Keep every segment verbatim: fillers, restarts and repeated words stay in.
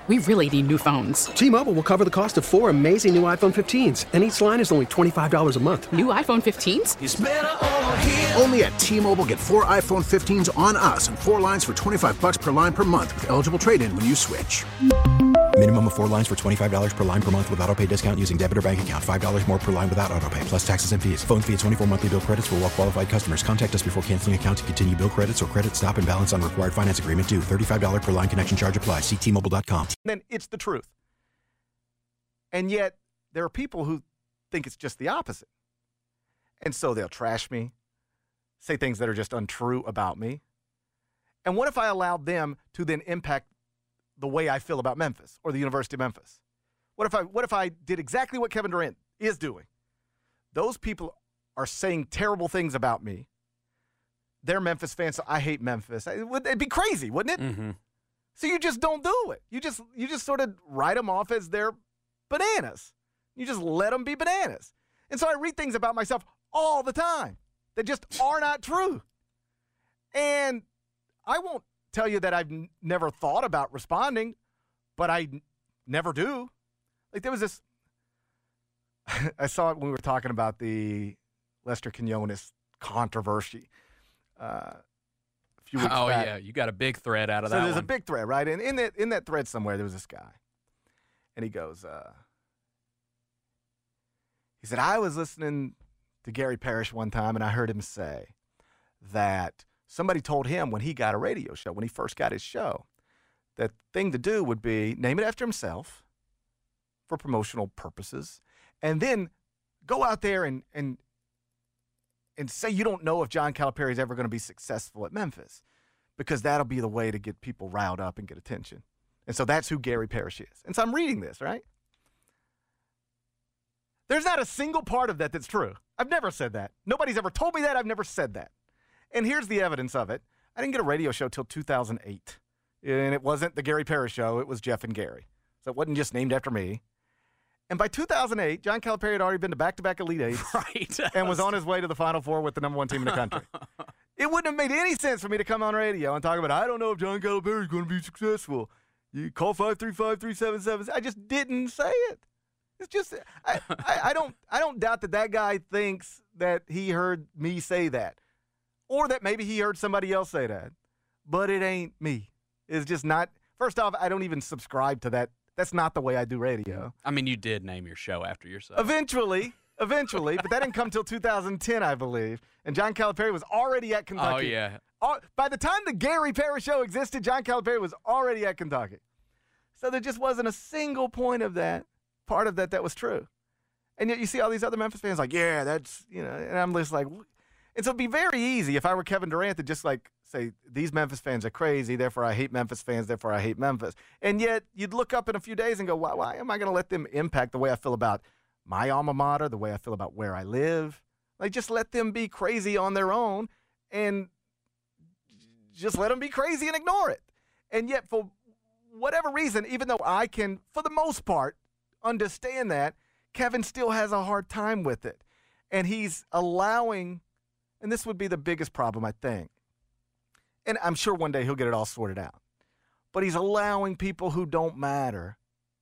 we really need new phones. T-Mobile will cover the cost of four amazing new iPhone fifteens, and each line is only twenty-five dollars a month. New iPhone fifteens? It's better over here. Only at T-Mobile, get four iPhone fifteens on us and four lines for twenty-five dollars per line per month with eligible trade-in when you switch. Minimum of four lines for twenty-five dollars per line per month with autopay discount using debit or bank account. five dollars more per line without autopay, plus taxes and fees. Phone fee at twenty-four monthly bill credits for well-qualified customers. Contact us before canceling account to continue bill credits or credit stop and balance on required finance agreement due. thirty-five dollars per line connection charge applies. See T Mobile dot com. Then it's the truth. And yet, there are people who think it's just the opposite. And so they'll trash me, say things that are just untrue about me. And what if I allowed them to then impact the way I feel about Memphis or the University of Memphis? What if I what if I did exactly what Kevin Durant is doing? Those people are saying terrible things about me. They're Memphis fans, so I hate Memphis. It would, it'd be crazy, wouldn't it? Mm-hmm. So you just don't do it. You just you just sort of write them off as they're bananas. You just let them be bananas. And so I read things about myself all the time that just are not true. And I won't tell you that I've n- never thought about responding, but I n- never do. Like there was this, I saw it when we were talking about the Lester Quinones controversy uh, a few weeks oh, back. yeah, you got a big thread out of so that there's one. a big thread, right? And in that, in that thread somewhere, there was this guy. And he goes, uh, he said, I was listening to Gary Parrish one time, and I heard him say that somebody told him when he got a radio show, when he first got his show, that the thing to do would be name it after himself for promotional purposes, and then go out there and and and say you don't know if John Calipari is ever going to be successful at Memphis, because that'll be the way to get people riled up and get attention. And so that's who Gary Parrish is. And so I'm reading this, right? There's not a single part of that that's true. I've never said that. Nobody's ever told me that. I've never said that. And here's the evidence of it. I didn't get a radio show till two thousand eight. And it wasn't the Gary Parrish show. It was Jeff and Gary. So it wasn't just named after me. And by two thousand eight, John Calipari had already been to back-to-back Elite Eights. Right. And was on his way to the Final Four with the number one team in the country. It wouldn't have made any sense for me to come on radio and talk about, I don't know if John Calipari is going to be successful. You call five three five, three seven seven. I just didn't say it. It's just, I, I, I don't I don't doubt that that guy thinks that he heard me say that. Or that maybe he heard somebody else say that. But it ain't me. It's just not, first off, I don't even subscribe to that. That's not the way I do radio. I mean, you did name your show after yourself. Eventually, eventually, but that didn't come till two thousand ten, I believe. And John Calipari was already at Kentucky. Oh, yeah. All, by the time the Gary Parrish show existed, John Calipari was already at Kentucky. So there just wasn't a single point of that, part of that, that was true. And yet you see all these other Memphis fans like, yeah, that's, you know, and I'm just like, and so it'd be very easy if I were Kevin Durant to just like say, these Memphis fans are crazy, therefore I hate Memphis fans, therefore I hate Memphis. And yet you'd look up in a few days and go, why, why am I going to let them impact the way I feel about my alma mater, the way I feel about where I live? Like, just let them be crazy on their own and just let them be crazy and ignore it. And yet for whatever reason, even though I can, for the most part, understand that, Kevin still has a hard time with it. And he's allowing, and this would be the biggest problem, I think, and I'm sure one day he'll get it all sorted out, but he's allowing people who don't matter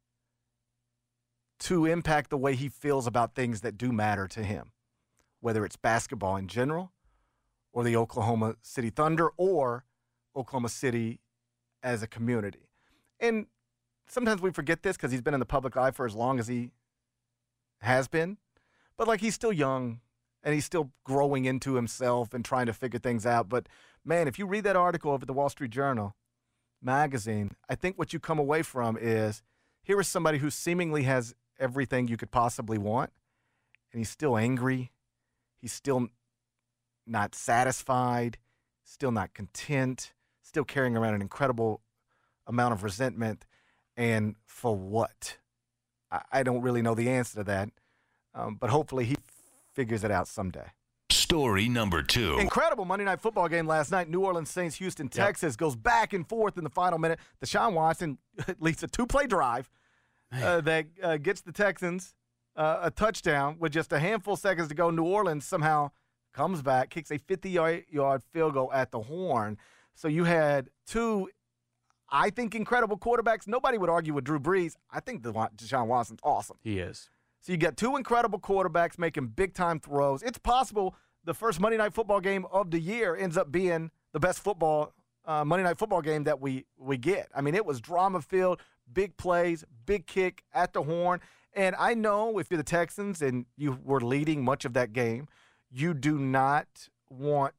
to impact the way he feels about things that do matter to him, whether it's basketball in general or the Oklahoma City Thunder or Oklahoma City as a community. And sometimes we forget this because he's been in the public eye for as long as he has been. But, like, he's still young, and he's still growing into himself and trying to figure things out. But, man, if you read that article over at the Wall Street Journal magazine, I think what you come away from is here is somebody who seemingly has everything you could possibly want, and he's still angry. He's still not satisfied, still not content, still carrying around an incredible amount of resentment. And for what? I, I don't really know the answer to that, um, but hopefully he figures it out someday. Story number two. Incredible Monday Night Football game last night. New Orleans Saints, Houston, Texas. Yep. Goes back and forth in the final minute. Deshaun Watson leads a two-play drive uh, that uh, gets the Texans uh, a touchdown with just a handful of seconds to go. New Orleans somehow comes back, kicks a fifty-yard field goal at the horn. So you had two, I think, incredible quarterbacks. Nobody would argue with Drew Brees. I think Deshaun Watson's awesome. He is. So you got two incredible quarterbacks making big-time throws. It's possible the first Monday Night Football game of the year ends up being the best football uh, Monday Night Football game that we, we get. I mean, it was drama-filled, big plays, big kick at the horn. And I know if you're the Texans and you were leading much of that game, you do not want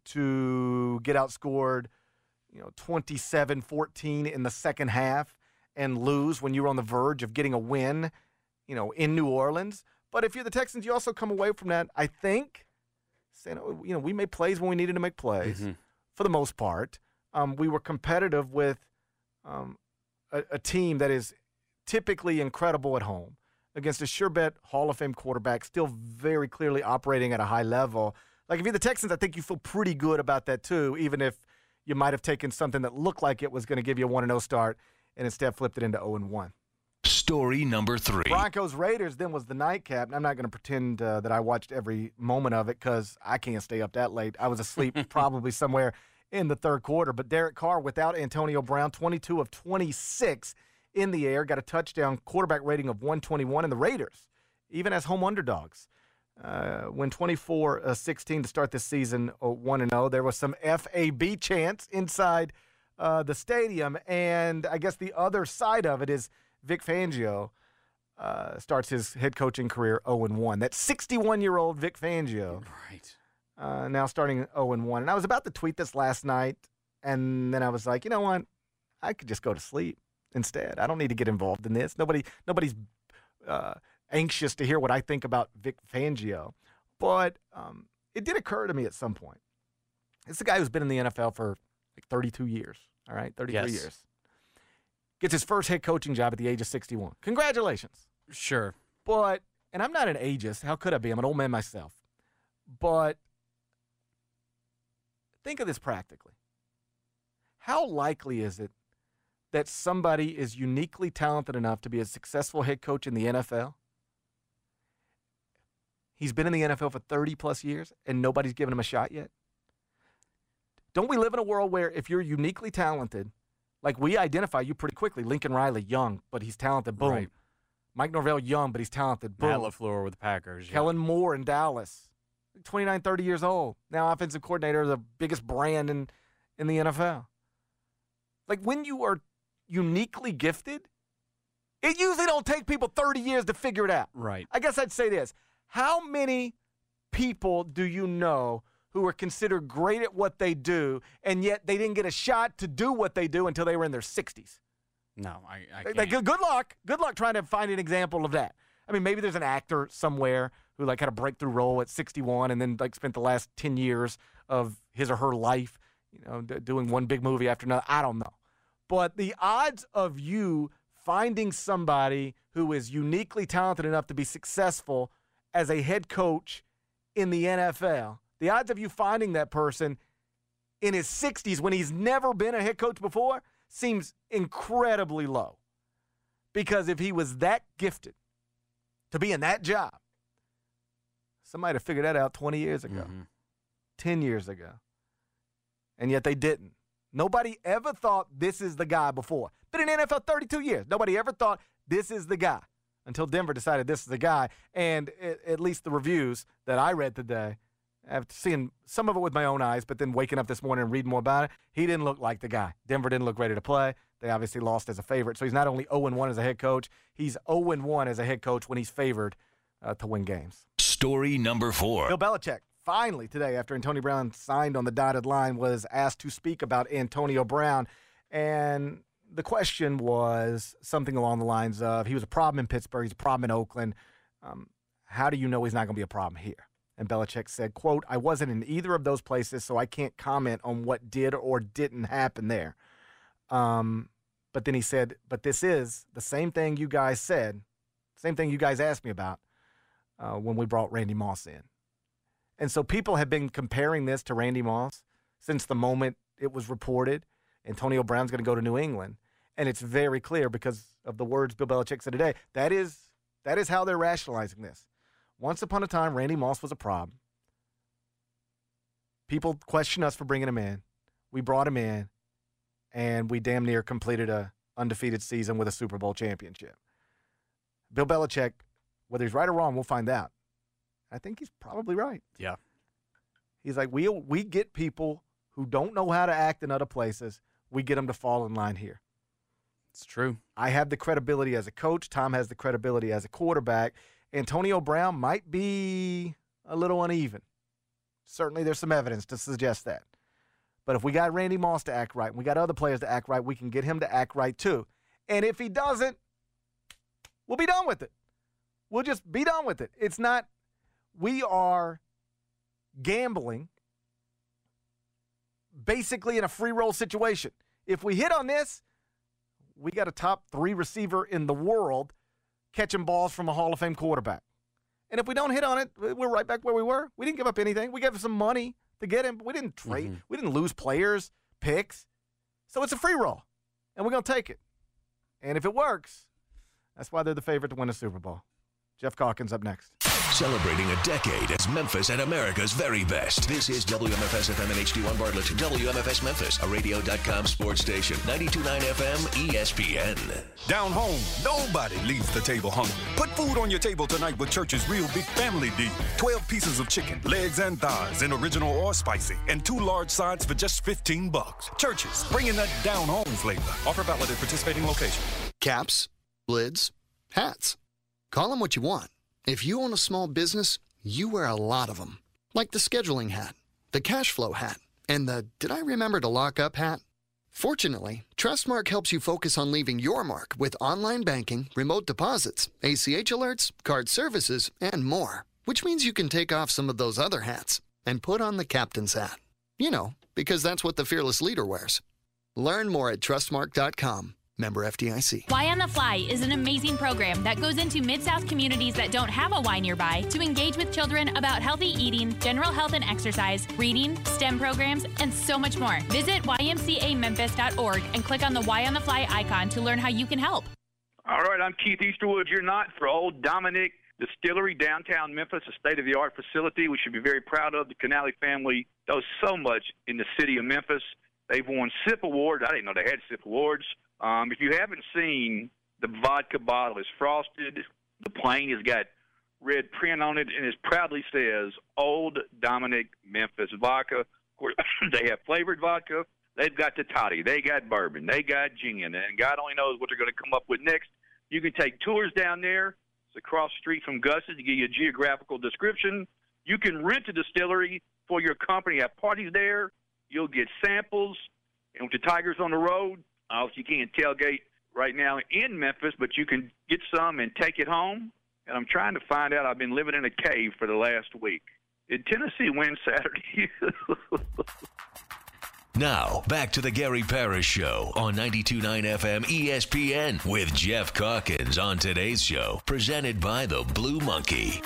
to get outscored, you know, twenty-seven fourteen in the second half and lose when you're on the verge of getting a win, you know, in New Orleans. But if you're the Texans, you also come away from that, I think, saying, you know, we made plays when we needed to make plays, mm-hmm. for the most part. Um, we were competitive with um, a, a team that is typically incredible at home against a sure bet Hall of Fame quarterback, still very clearly operating at a high level. Like, if you're the Texans, I think you feel pretty good about that too, even if you might have taken something that looked like it was going to give you a one and oh start and instead flipped it into oh and one. Story number three. Broncos Raiders then was the nightcap. And I'm not going to pretend uh, that I watched every moment of it because I can't stay up that late. I was asleep probably somewhere in the third quarter. But Derek Carr, without Antonio Brown, twenty-two of twenty-six in the air, got a touchdown, quarterback rating of one twenty-one. And the Raiders, even as home underdogs, uh, win twenty-four sixteen to start this season one and oh. There was some F A B chants inside uh, the stadium. And I guess the other side of it is Vic Fangio uh, starts his head coaching career oh and one. That sixty-one-year-old Vic Fangio. Right. Uh, now starting oh and one. And I was about to tweet this last night, and then I was like, you know what? I could just go to sleep instead. I don't need to get involved in this. Nobody, Nobody's uh, anxious to hear what I think about Vic Fangio. But um, it did occur to me at some point. It's a guy who's been in the N F L for like thirty-two years, all right? thirty-three yes. years. Gets his first head coaching job at the age of sixty-one. Congratulations. Sure. But, and I'm not an ageist. How could I be? I'm an old man myself. But think of this practically. How likely is it that somebody is uniquely talented enough to be a successful head coach in the N F L? He's been in the N F L for thirty-plus years, and nobody's given him a shot yet? Don't we live in a world where if you're uniquely talented, like we identify you pretty quickly, Lincoln Riley, young, but he's talented, boom. Right. Mike Norvell, young, but he's talented, boom. Matt LaFleur with the Packers. Kellen yeah. Moore in Dallas, twenty-nine, thirty years old. Now offensive coordinator, the biggest brand in, in the N F L. Like, when you are uniquely gifted, it usually don't take people thirty years to figure it out. Right. I guess I'd say this. How many people do you know who are considered great at what they do, and yet they didn't get a shot to do what they do until they were in their sixties? No, I, I can't. Like, good luck. Good luck trying to find an example of that. I mean, maybe there's an actor somewhere who, like, had a breakthrough role at sixty-one and then, like, spent the last ten years of his or her life, you know, d- doing one big movie after another. I don't know. But the odds of you finding somebody who is uniquely talented enough to be successful as a head coach in the N F L, the odds of you finding that person in his sixties when he's never been a head coach before seems incredibly low. Because if he was that gifted to be in that job, somebody had figured that out twenty years ago, mm-hmm. ten years ago, and yet they didn't. Nobody ever thought this is the guy before. Been in the N F L thirty-two years. Nobody ever thought this is the guy until Denver decided this is the guy. And it, at least the reviews that I read today, after seeing some of it with my own eyes, but then waking up this morning and reading more about it, he didn't look like the guy. Denver didn't look ready to play. They obviously lost as a favorite. So he's not only oh and one as a head coach, he's oh and one as a head coach when he's favored uh, to win games. Story number four. Bill Belichick, finally today, after Antonio Brown signed on the dotted line, was asked to speak about Antonio Brown. And the question was something along the lines of, he was a problem in Pittsburgh, he's a problem in Oakland. Um, how do you know he's not going to be a problem here? And Belichick said, quote, I wasn't in either of those places, so I can't comment on what did or didn't happen there. Um, but then he said, but this is the same thing you guys said, same thing you guys asked me about uh, when we brought Randy Moss in. And so people have been comparing this to Randy Moss since the moment it was reported Antonio Brown's going to go to New England. And it's very clear because of the words Bill Belichick said today. That is, that is how they're rationalizing this. Once upon a time, Randy Moss was a problem. People questioned us for bringing him in. We brought him in, and we damn near completed a undefeated season with a Super Bowl championship. Bill Belichick, whether he's right or wrong, we'll find out. I think he's probably right. Yeah. He's like, we we get people who don't know how to act in other places. We get them to fall in line here. It's true. I have the credibility as a coach. Tom has the credibility as a quarterback. Antonio Brown might be a little uneven. Certainly there's some evidence to suggest that. But if we got Randy Moss to act right, and we got other players to act right, we can get him to act right too. And if he doesn't, we'll be done with it. We'll just be done with it. It's not, we are gambling basically in a free roll situation. If we hit on this, we got a top three receiver in the world catching balls from a Hall of Fame quarterback. And if we don't hit on it, we're right back where we were. We didn't give up anything. We gave him some money to get him. We didn't trade. Mm-hmm. We didn't lose players, picks. So it's a free roll, and we're going to take it. And if it works, that's why they're the favorite to win a Super Bowl. Jeff Calkins up next. Celebrating a decade as Memphis and America's very best. This is W M F S F M and H D one Bartlett. W M F S Memphis, a radio dot com sports station. ninety-two point nine F M E S P N. Down home, nobody leaves the table hungry. Put food on your table tonight with Church's Real Big Family Deal. twelve pieces of chicken, legs and thighs in original or spicy, and two large sides for just fifteen bucks. Church's, bringing that down home flavor. Offer valid at participating locations. Caps, lids, hats. Call them what you want. If you own a small business, you wear a lot of them. Like the scheduling hat, the cash flow hat, and the did I remember to lock up hat? Fortunately, Trustmark helps you focus on leaving your mark with online banking, remote deposits, A C H alerts, card services, and more. Which means you can take off some of those other hats and put on the captain's hat. You know, because that's what the fearless leader wears. Learn more at trustmark dot com. Member F D I C. Y on the Fly is an amazing program that goes into Mid-South communities that don't have a Y nearby to engage with children about healthy eating, general health and exercise, reading, STEM programs, and so much more. Visit Y M C A Memphis dot org and click on the Y on the Fly icon to learn how you can help. All right, I'm Keith Easterwood, your night for Old Dominick Distillery, downtown Memphis, a state-of-the-art facility we should be very proud of. The Canale family does so much in the city of Memphis. They've won S I P awards. I didn't know they had S I P awards. Um, if you haven't seen, the vodka bottle is frosted. The plane has got red print on it, and it proudly says Old Dominick Memphis Vodka. Of course, they have flavored vodka. They've got the toddy. They got bourbon. They got gin. And God only knows what they're going to come up with next. You can take tours down there. It's across the street from Gus's to give you a geographical description. You can rent a distillery for your company, have parties there. You'll get samples. And with the Tigers on the road, obviously you can't tailgate right now in Memphis, but you can get some and take it home. And I'm trying to find out. I've been living in a cave for the last week. Did Tennessee win Saturday? Now, back to the Gary Parrish Show on ninety-two point nine F M E S P N with Jeff Calkins on today's show, presented by the Blue Monkey.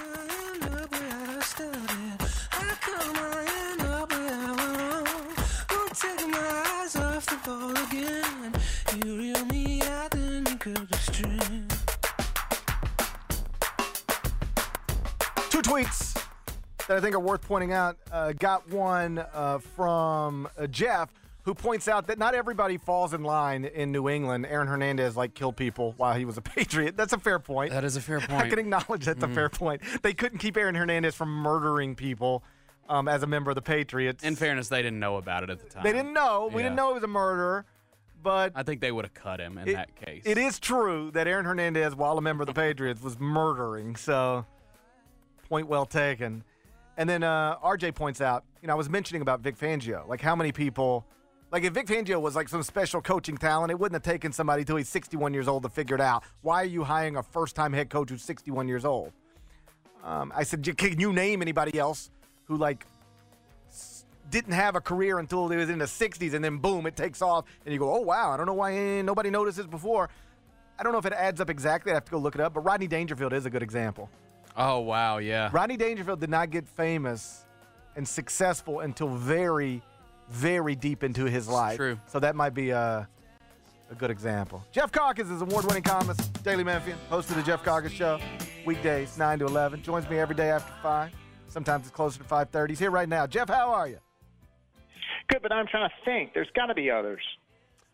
Two tweets that I think are worth pointing out. Uh, got one uh, from uh, Jeff, who points out that not everybody falls in line in New England. Aaron Hernandez, like, killed people while he was a Patriot. That's a fair point. That is a fair point. I can acknowledge that's mm. a fair point. They couldn't keep Aaron Hernandez from murdering people um, as a member of the Patriots. In fairness, they didn't know about it at the time. They didn't know. We yeah. didn't know he was a murderer. But I think they would have cut him in it, that case. It is true that Aaron Hernandez, while a member of the Patriots, was murdering. So, point well taken. And then uh, R J points out, you know, I was mentioning about Vic Fangio. Like, how many people, like, if Vic Fangio was like some special coaching talent, it wouldn't have taken somebody till he's sixty-one years old to figure it out. Why are you hiring a first-time head coach who's sixty-one years old? Um, I said, can you name anybody else who, like, didn't have a career until he was in the sixties, and then boom, it takes off, and you go, oh, wow, I don't know why nobody noticed this before. I don't know if it adds up exactly. I have to go look it up, but Rodney Dangerfield is a good example. Oh, wow, yeah. Rodney Dangerfield did not get famous and successful until very, very deep into his life. True. So that might be a, a good example. Jeff Calkins is award-winning columnist, Daily Memphian, host of the Jeff Calkins Show, weekdays nine to eleven. Joins me every day after five. Sometimes it's closer to five thirty. He's here right now. Jeff, how are you? Good, but I'm trying to think. There's got to be others.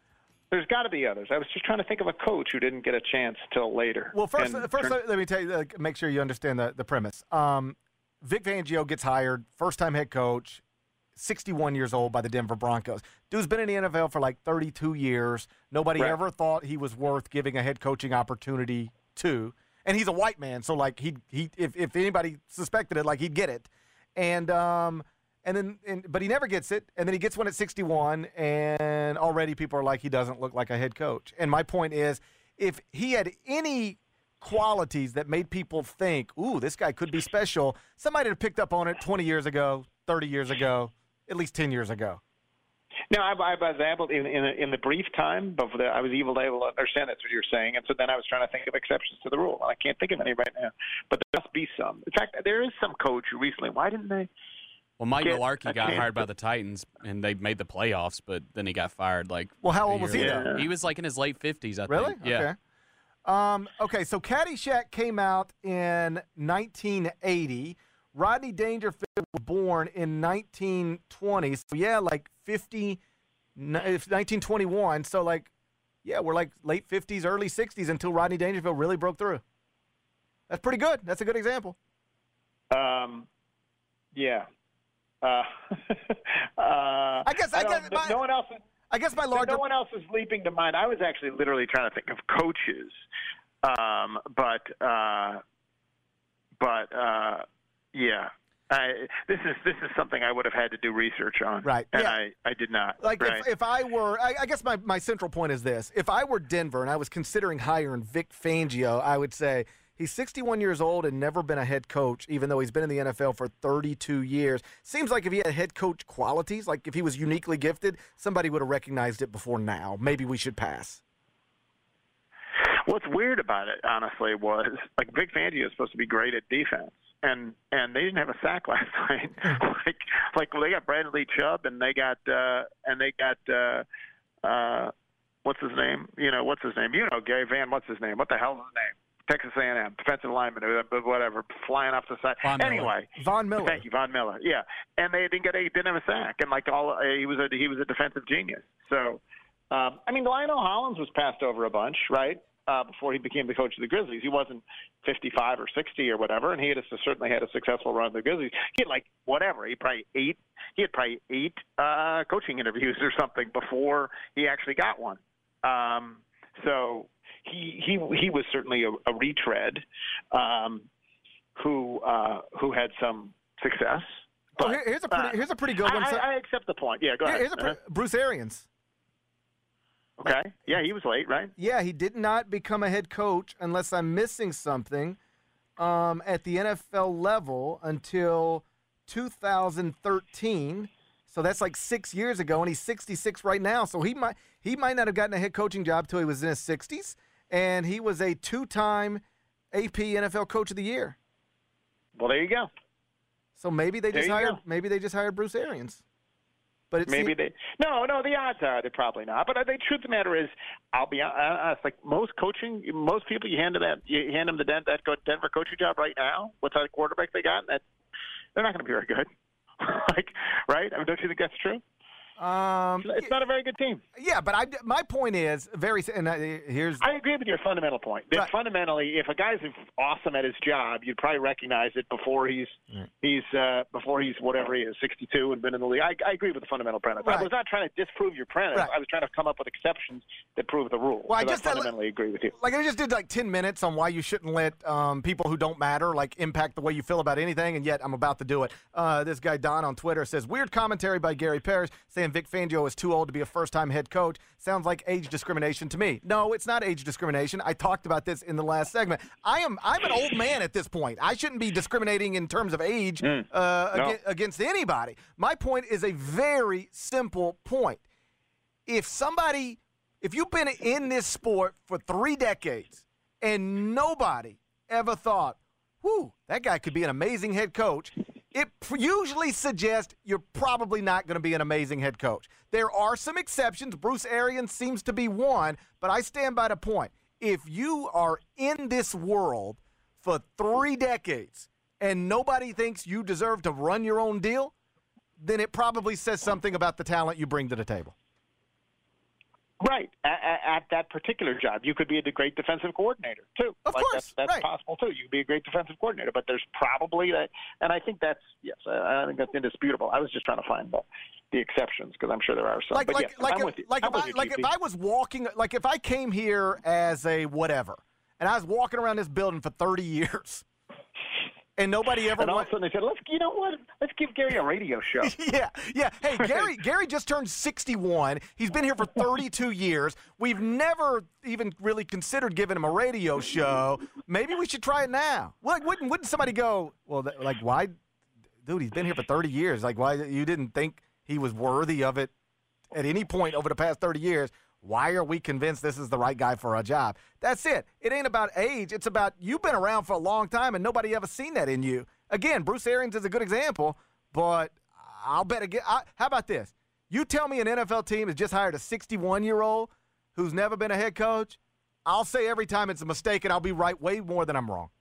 There's got to be others. I was just trying to think of a coach who didn't get a chance till later. Well, first, And first turn- let me tell you, uh, make sure you understand the, the premise. Um, Vic Fangio gets hired, first-time head coach, sixty-one years old by the Denver Broncos. Dude's been in the N F L for like thirty-two years. Nobody Right. ever thought he was worth giving a head coaching opportunity to. And he's a white man, so like he he if, if anybody suspected it, like he'd get it. And um and then and, but he never gets it, and then he gets one at sixty-one, and already people are like he doesn't look like a head coach. And my point is, if he had any qualities that made people think, ooh, this guy could be special, somebody had picked up on it twenty years ago, thirty years ago, at least ten years ago. No, I, I was able in in, in the brief time before the, I was able to, able to understand that's what you're saying, and so then I was trying to think of exceptions to the rule. I can't think of any right now, but there must be some. In fact, there is some coach who recently. Why didn't they? Well, Mike get Mularkey a got chance hired by to- the Titans, and they made the playoffs, but then he got fired. Like, Well, how a old was year he later. then? He was like in his late fifties, I Really? think. Yeah. Okay. Um, okay, so Caddyshack came out in nineteen eighty. Rodney Dangerfield was born in nineteen twenty. So, yeah, like fifty, nineteen twenty-one. So, like, yeah, we're like late fifties, early sixties until Rodney Dangerfield really broke through. That's pretty good. That's a good example. Um, yeah. Uh, uh, I guess I, guess my, no one else. I guess my larger. No one else is leaping to mind. I was actually literally trying to think of coaches, um, but uh, but uh, yeah. I, this is this is something I would have had to do research on, Right. And Yeah. I, I did not. Like right. if, if I were, I, I guess my, my central point is this. If I were Denver and I was considering hiring Vic Fangio, I would say he's sixty-one years old and never been a head coach, even though he's been in the N F L for thirty-two years. Seems like if he had head coach qualities, like if he was uniquely gifted, somebody would have recognized it before now. Maybe we should pass. What's weird about it, honestly, was like Vic Fangio is supposed to be great at defense, and and they didn't have a sack last night. like like well, they got Bradley Chubb, and they got uh, and they got uh, uh, what's his name? You know what's his name? You know Gary Van. What's his name? What the hell is his name? Texas A and M defensive lineman, or whatever, flying off the side. Von Miller. Anyway, Von Miller. Thank you, Von Miller. Yeah, and they didn't get a didn't have a sack, and like all uh, he was a he was a defensive genius. So, um, I mean, Lionel Hollins was passed over a bunch, right? Uh, before he became the coach of the Grizzlies, he wasn't fifty-five or sixty or whatever, and he had a, certainly had a successful run with the Grizzlies. He had like whatever, he probably eight, he had probably eight uh, coaching interviews or something before he actually got one. Um, so he he he was certainly a, a retread um, who uh, who had some success. Oh, But, here- here's a pretty uh, here's a pretty good one. I, So- I, I accept the point. Yeah, go Here- ahead. here's a pre- Uh-huh. Bruce Arians. Okay. Yeah, he was late, right? Yeah, he did not become a head coach, unless I'm missing something, um, at the N F L level until two thousand thirteen. So that's like six years ago, and he's sixty-six right now. So he might he might not have gotten a head coaching job till he was in his sixties, and he was a two-time A P N F L Coach of the Year. Well, there you go. So maybe they There just you hired go. maybe they just hired Bruce Arians. But it's Maybe they no, no. The odds are they're probably not. But the truth of the matter is, I'll be honest. Like most coaching, most people you hand to that, you hand them the Den- that go- Denver coaching job right now. What's that quarterback they got? That they're not going to be very good. like, right? I mean, don't you think that's true? Um, it's not a very good team. Yeah, but I, my point is very. And I, here's I agree with your fundamental point. That fundamentally, if a guy's awesome at his job, you'd probably recognize it before he's Right. he's uh, before he's whatever he is, sixty-two and been in the league. I, I agree with the fundamental premise. I Right. was not trying to disprove your premise. Right. I was trying to come up with exceptions that prove the rule. Well, I So just- I fundamentally agree with you. Like I just did like ten minutes on why you shouldn't let um, people who don't matter like impact the way you feel about anything, and yet I'm about to do it. Uh, this guy Don on Twitter says weird commentary by Gary Parrish saying Vic Fangio is too old to be a first-time head coach. Sounds like age discrimination to me. No, it's not age discrimination. I talked about this in the last segment. I am I'm an old man at this point. I shouldn't be discriminating in terms of age uh, No. aga- against anybody. My point is a very simple point. If somebody, if you've been in this sport for three decades and nobody ever thought, whew, that guy could be an amazing head coach, it p- usually suggests you're probably not going to be an amazing head coach. There are some exceptions. Bruce Arians seems to be one, but I stand by the point. If you are in this world for three decades and nobody thinks you deserve to run your own deal, then it probably says something about the talent you bring to the table. Right. At, at that particular job, you could be a great defensive coordinator, too. Of like course. That's, that's right. possible, too. You could be a great defensive coordinator. But there's probably that. And I think that's, yes, I, I think that's indisputable. I was just trying to find the, the exceptions because I'm sure there are some. Like, but like, yes, like, I'm if, with you. like, I'm if, with I, you, like G P. if I was walking, like if I came here as a whatever, and I was walking around this building for thirty years, and nobody ever And all went, of a sudden they said, let's, you know what, let's give Gary a radio show. yeah, yeah. Hey, Gary, Gary just turned sixty-one. He's been here for thirty-two years. We've never even really considered giving him a radio show. Maybe we should try it now. Well, like, wouldn't wouldn't somebody go, well, th- like why, dude? He's been here for thirty years. Like, why you didn't think he was worthy of it at any point over the past thirty years? Why are we convinced this is the right guy for our job? That's it. It ain't about age. It's about you've been around for a long time and nobody ever seen that in you. Again, Bruce Arians is a good example, but I'll bet again. I, how about this? You tell me an N F L team has just hired a sixty-one-year-old who's never been a head coach, I'll say every time it's a mistake and I'll be right way more than I'm wrong.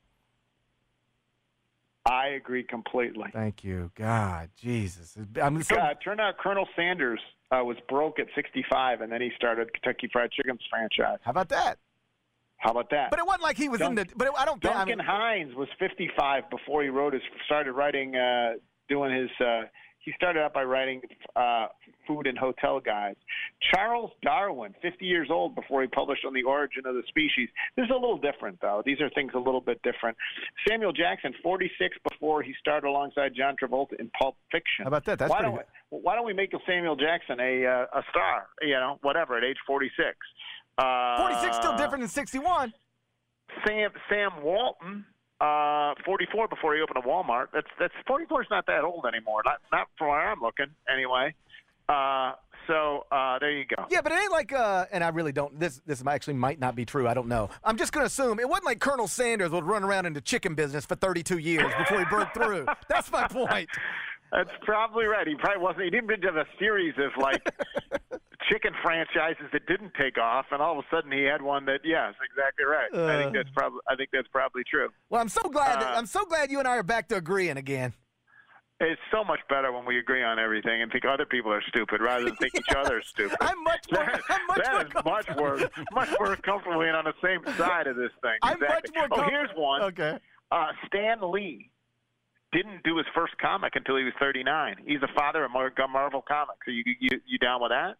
I agree completely. Thank you. God, Jesus. I mean, so, God, turned out Colonel Sanders uh, was broke at sixty-five, and then he started Kentucky Fried Chicken's franchise. How about that? How about that? But it wasn't like he was Dunk, in the. But it, I don't. Duncan I mean, Hines was fifty-five before he wrote his. Started writing, uh, doing his. Uh, he started out by writing uh, food and hotel guides. Charles Darwin, fifty years old before he published On the Origin of the Species. This is a little different, though. These are things a little bit different. Samuel Jackson, forty-six before he started alongside John Travolta in Pulp Fiction. How about that? That's why pretty don't good. we, Why don't we make Samuel Jackson a uh, a star? You know, whatever at age forty-six. Uh, forty-six still different than sixty-one. Sam Sam Walton, uh, forty-four before he opened a Walmart. That's that's forty-four is not that old anymore. Not not from where I'm looking anyway. Uh, so uh, there you go. Yeah, but it ain't like, uh, and I really don't. This this actually might not be true. I don't know. I'm just gonna assume it wasn't like Colonel Sanders would run around in the chicken business for thirty-two years before he broke through. That's my point. That's probably right. He probably wasn't. He didn't have a series of like chicken franchises that didn't take off, and all of a sudden he had one that. Yes, exactly right. Uh, I think that's probably. I think that's probably true. Well, I'm so glad. Uh, that, I'm so glad you and I are back to agreeing again. It's so much better when we agree on everything and think other people are stupid rather than think each other is stupid. I'm much more. That, I'm much that more is much worse. Much more comfortable being on the same side of this thing. I'm exactly. much more. Oh, Com- here's one. Okay. Uh, Stan Lee didn't do his first comic until he was thirty-nine. He's the father of Marvel Comics. Are you you, you down with that?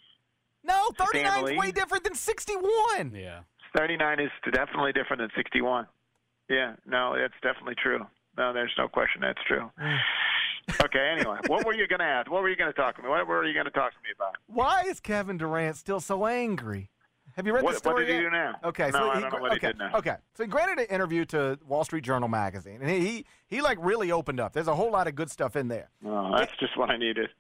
No, thirty-nine is way different than sixty-one. Yeah. thirty-nine is definitely different than sixty-one. Yeah, no, that's definitely true. No, there's no question that's true. Okay, anyway, what were you going to ask? What were you going to talk to me? What were you going to talk to me about? Why is Kevin Durant still so angry? Have you read what, the story What did he yet? do now? Okay, no, so I he, don't know what okay, he did now. Okay, so he granted an interview to Wall Street Journal magazine, and he, he he like really opened up. There's a whole lot of good stuff in there. Oh, that's just what I needed.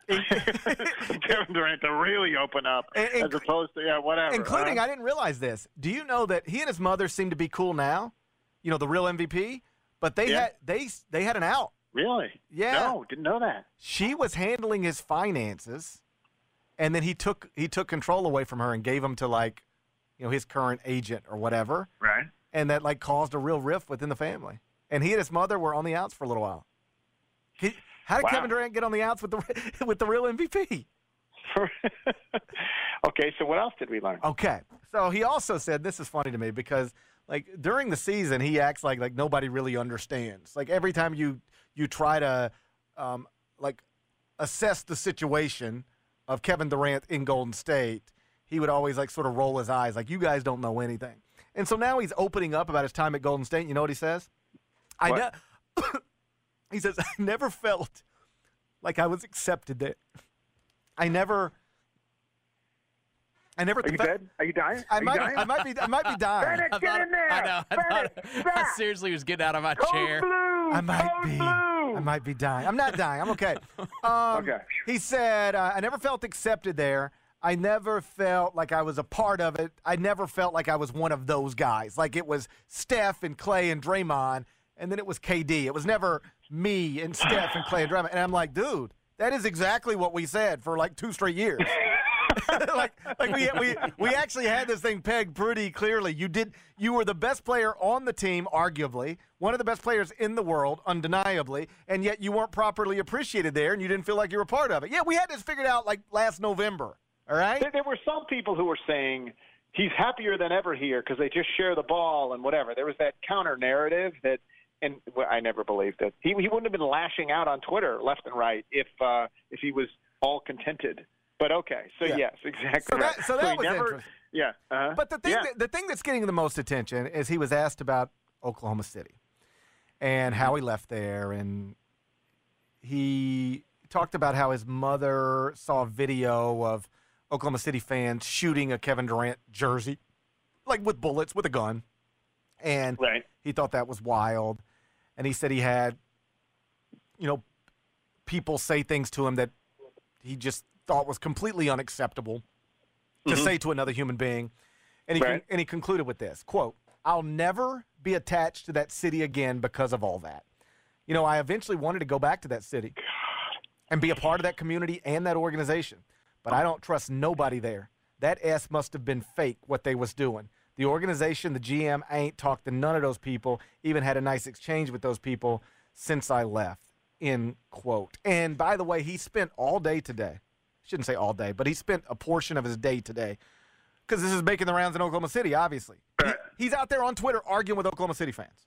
Kevin Durant to really open up, and, and, as opposed to yeah, whatever. Including, huh? I didn't realize this. Do you know that he and his mother seem to be cool now? You know, the real M V P, but they Yeah. had they they had an out. Really? Yeah. No, didn't know that. She was handling his finances, and then he took he took control away from her and gave them to like, you know, his current agent or whatever. Right. And that like caused a real rift within the family. And he and his mother were on the outs for a little while. He, how did Wow. Kevin Durant get on the outs with the with the real M V P? Okay, so what else did we learn? Okay, so he also said, this is funny to me because like during the season he acts like like nobody really understands. Like every time you you try to um, like assess the situation of Kevin Durant in Golden State, he would always like sort of roll his eyes like you guys don't know anything. And so now he's opening up about his time at Golden State. You know what he says? I What? ne- he says I never felt like I was accepted there. I never. I never. Are you fe- dead? Are you dying? I Are you might. dying? I might be. I might be dying. Bennett, I get thought, in there! I know. I, Bennett, thought, I back! seriously was getting out of my Code chair. blue! I might Code be. blue! I might be dying. I'm not dying. I'm okay. Um, Okay. He said, uh, I never felt accepted there. I never felt like I was a part of it. I never felt like I was one of those guys. Like it was Steph and Clay and Draymond, and then it was K D. It was never me and Steph and Clay and Draymond. And I'm like, dude, that is exactly what we said for like two straight years. like, like we, we we actually had this thing pegged pretty clearly. You did. You were the best player on the team, arguably one of the best players in the world, undeniably, and yet you weren't properly appreciated there, and you didn't feel like you were part of it. Yeah, we had this figured out like last November. All right? There, there were some people who were saying he's happier than ever here because they just share the ball and whatever. There was that counter narrative that, and well, I never believed it. He he wouldn't have been lashing out on Twitter left and right if uh, if he was all contented. But okay, so Yeah. yes, exactly. So right. that, so that he was never, interesting. Yeah. Uh-huh. But the thing, yeah. that, the thing that's getting the most attention is he was asked about Oklahoma City and how he left there, and he talked about how his mother saw a video of Oklahoma City fans shooting a Kevin Durant jersey, like with bullets, with a gun, and right. he thought that was wild. And he said he had, you know, people say things to him that he just thought was completely unacceptable to Mhm. say to another human being. And he, Right. con- and he concluded with this, quote, "I'll never be attached to that city again because of all that. You know, I eventually wanted to go back to that city and be a part of that community and that organization, but I don't trust nobody there. That S must have been fake, what they was doing. The organization, the G M, I ain't talked to none of those people, even had a nice exchange with those people since I left," end quote. And by the way, he spent all day today. Shouldn't say all day, but he spent a portion of his day today, because this is making the rounds in Oklahoma City, obviously. He, he's out there on Twitter arguing with Oklahoma City fans.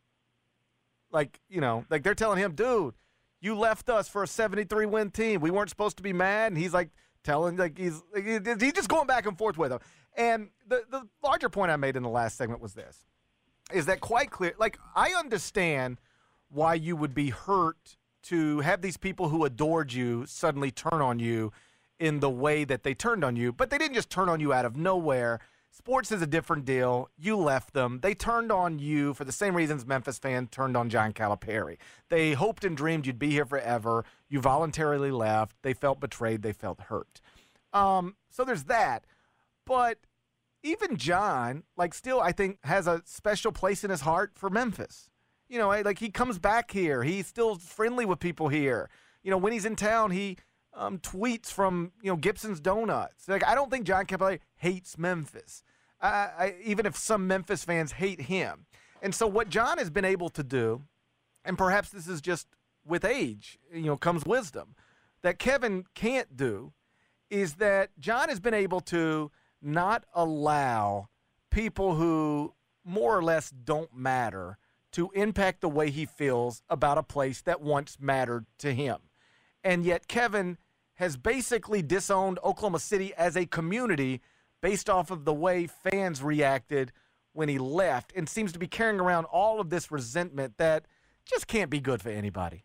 Like, you know, like they're telling him, dude, you left us for a seventy-three win team. We weren't supposed to be mad. And he's like telling, like, he's like, he's just going back and forth with them. And the, the larger point I made in the last segment was this, is that quite clear, like, I understand why you would be hurt to have these people who adored you suddenly turn on you in the way that they turned on you. But they didn't just turn on you out of nowhere. Sports is a different deal. You left them. They turned on you for the same reasons Memphis fans turned on John Calipari. They hoped and dreamed you'd be here forever. You voluntarily left. They felt betrayed. They felt hurt. Um, so there's that. But even John, like, still, I think, has a special place in his heart for Memphis. You know, like, he comes back here. He's still friendly with people here. You know, when he's in town, he um, tweets from, you know, Gibson's Donuts. Like, I don't think John Calipari hates Memphis, I, I, even if some Memphis fans hate him. And so what John has been able to do, and perhaps this is just with age, you know, comes wisdom, that Kevin can't do, is that John has been able to not allow people who more or less don't matter to impact the way he feels about a place that once mattered to him. And yet Kevin has basically disowned Oklahoma City as a community based off of the way fans reacted when he left, and seems to be carrying around all of this resentment that just can't be good for anybody.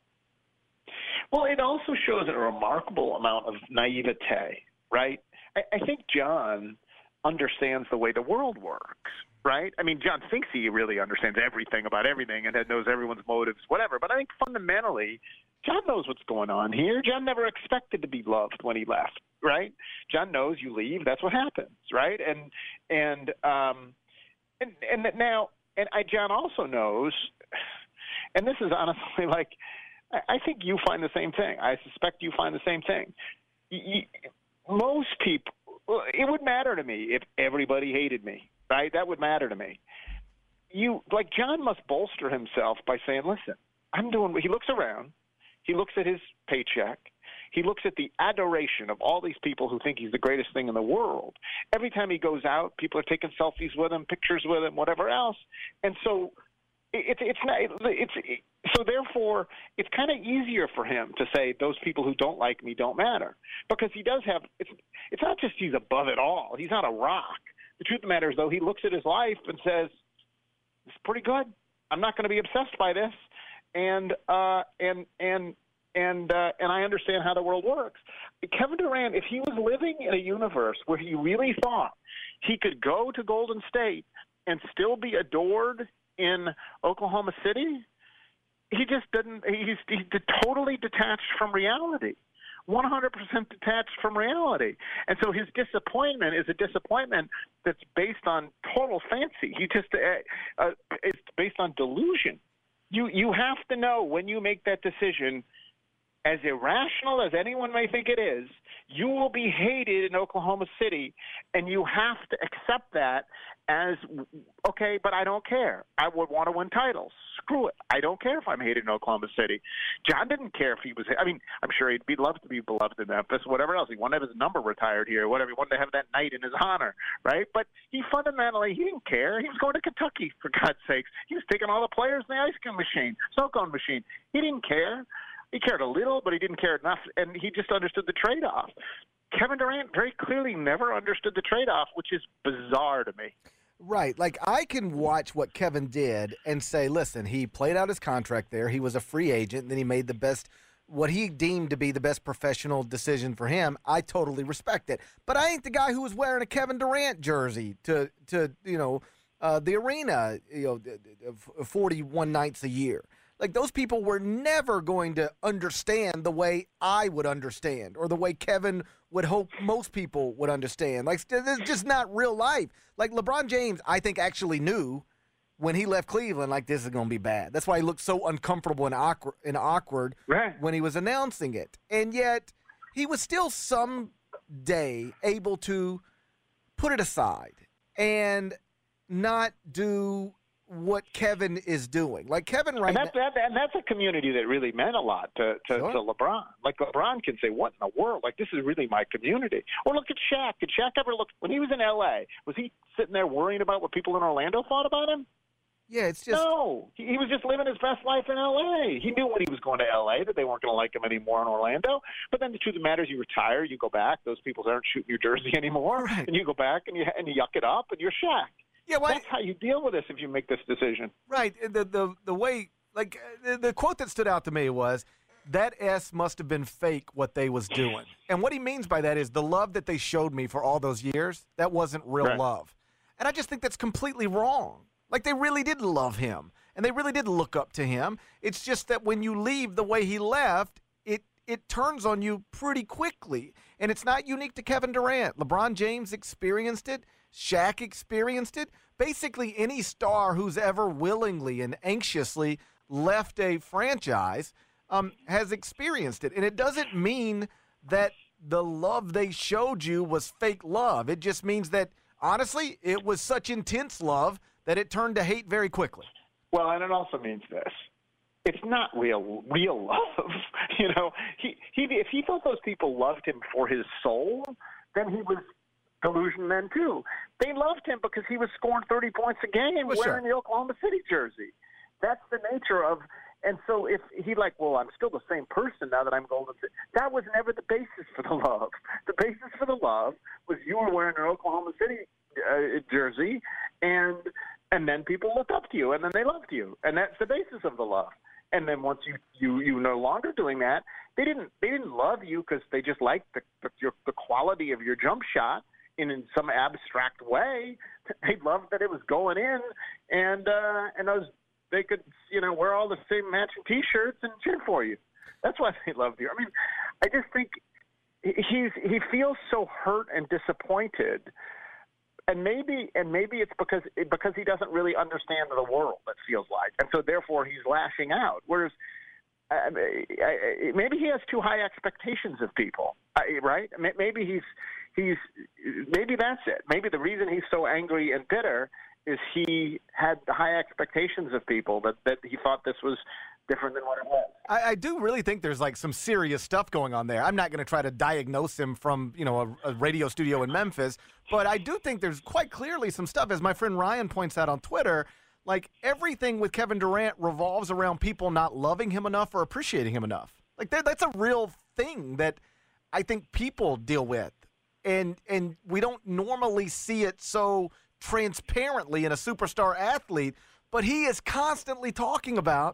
Well, it also shows a remarkable amount of naivete, right? I, I think John understands the way the world works, right? I mean, John thinks he really understands everything about everything and knows everyone's motives, whatever. But I think fundamentally, John knows what's going on here. John never expected to be loved when he left, right? John knows you leave, that's what happens, right? And and um, and and that now, and I, John also knows, and this is honestly like, I think you find the same thing. I suspect you find the same thing. You, most people, it would matter to me if everybody hated me, right? That would matter to me. You, like, John must bolster himself by saying, listen, I'm doing, he looks around, he looks at his paycheck, he looks at the adoration of all these people who think he's the greatest thing in the world. Every time he goes out, people are taking selfies with him, pictures with him, whatever else. And so it's, it's not, it's, it, so therefore, it's kind of easier for him to say those people who don't like me don't matter, because he does have. It's it's not just he's above it all. He's not a rock. The truth of the matter is, though, he looks at his life and says, "It's pretty good. I'm not going to be obsessed by this," and uh, and and and uh, and I understand how the world works. Kevin Durant, if he was living in a universe where he really thought he could go to Golden State and still be adored in Oklahoma City, he just didn't. He's, he's totally detached from reality, one hundred percent detached from reality. And so his disappointment is a disappointment that's based on total fancy. He just uh, uh, it's based on delusion. You you have to know when you make that decision, as irrational as anyone may think it is, you will be hated in Oklahoma City, and you have to accept that as, okay, but I don't care. I would want to win titles. Screw it. I don't care if I'm hated in Oklahoma City. John didn't care if he was – I mean, I'm sure he'd be loved to be beloved in Memphis, whatever else. He wanted to have his number retired here, whatever. He wanted to have that night in his honor, right? But he fundamentally – he didn't care. He was going to Kentucky, for God's sakes. He was taking all the players in the ice cream machine, snow cone machine. He didn't care. He cared a little, but he didn't care enough, and he just understood the trade-off. Kevin Durant very clearly never understood the trade-off, which is bizarre to me. Right. Like, I can watch what Kevin did and say, listen, he played out his contract there. He was a free agent. Then he made the best, what he deemed to be the best professional decision for him. I totally respect it. But I ain't the guy who was wearing a Kevin Durant jersey to, to you know, uh, the arena, you know, forty-one nights a year. Like, those people were never going to understand the way I would understand or the way Kevin would hope most people would understand. Like, this is just not real life. Like, LeBron James, I think, actually knew when he left Cleveland, like, this is going to be bad. That's why he looked so uncomfortable and awkward, and awkward right. when he was announcing it. And yet, he was still someday able to put it aside and not do what Kevin is doing. Like, Kevin right and that's, now. That, and that's a community that really meant a lot to, to, Sure. to LeBron. Like, LeBron can say, what in the world? Like, this is really my community. Or look at Shaq. Did Shaq ever look, when he was in L A, was he sitting there worrying about what people in Orlando thought about him? Yeah, it's just. No. He, he was just living his best life in L A. He knew when he was going to L A that they weren't going to like him anymore in Orlando. But then the truth of the matter is, you retire, you go back, those people aren't shooting your jersey anymore, Right. and you go back and you, and you yuck it up, and you're Shaq. Yeah, why, That's how you deal with this if you make this decision. Right. The the the way, like, the, the quote that stood out to me was, that S must have been fake what they was doing. And what he means by that is the love that they showed me for all those years, that wasn't real Right. love. And I just think that's completely wrong. Like, they really did love him, and they really did look up to him. It's just that when you leave the way he left, it it turns on you pretty quickly. And it's not unique to Kevin Durant. LeBron James experienced it. Shaq experienced it. Basically, any star who's ever willingly and anxiously left a franchise um, has experienced it. And it doesn't mean that the love they showed you was fake love. It just means that, honestly, it was such intense love that it turned to hate very quickly. Well, and it also means this. It's not real real love. You know, he, he if he thought those people loved him for his soul, then he was delusion then too. They loved him because he was scoring thirty points a game Well, wearing sure. the Oklahoma City jersey. That's the nature of and so if he like, well, I'm still the same person now that I'm Golden State. That was never the basis for the love. The basis for the love was you were wearing an Oklahoma City uh, jersey, and and then people looked up to you, and then they loved you, and that's the basis of the love. And then once you you you no longer doing that, they didn't they didn't love you because they just liked the the, your, the quality of your jump shot in, in some abstract way. They loved that it was going in, and uh, and those they could you know wear all the same matching T-shirts and cheer for you. That's why they loved you. I mean, I just think he's he feels so hurt and disappointed. And maybe, and maybe it's because because he doesn't really understand the world. It feels like, and so therefore he's lashing out. Whereas, uh, maybe he has too high expectations of people, right? Maybe he's he's maybe that's it. Maybe the reason he's so angry and bitter is he had high expectations of people that that he thought this was different than what it was. I, I do really think there's like some serious stuff going on there. I'm not going to try to diagnose him from, you know, a, a radio studio in Memphis, but I do think there's quite clearly some stuff, as my friend Ryan points out on Twitter, like everything with Kevin Durant revolves around people not loving him enough or appreciating him enough. Like that, that's a real thing that I think people deal with. And, and we don't normally see it so transparently in a superstar athlete, but he is constantly talking about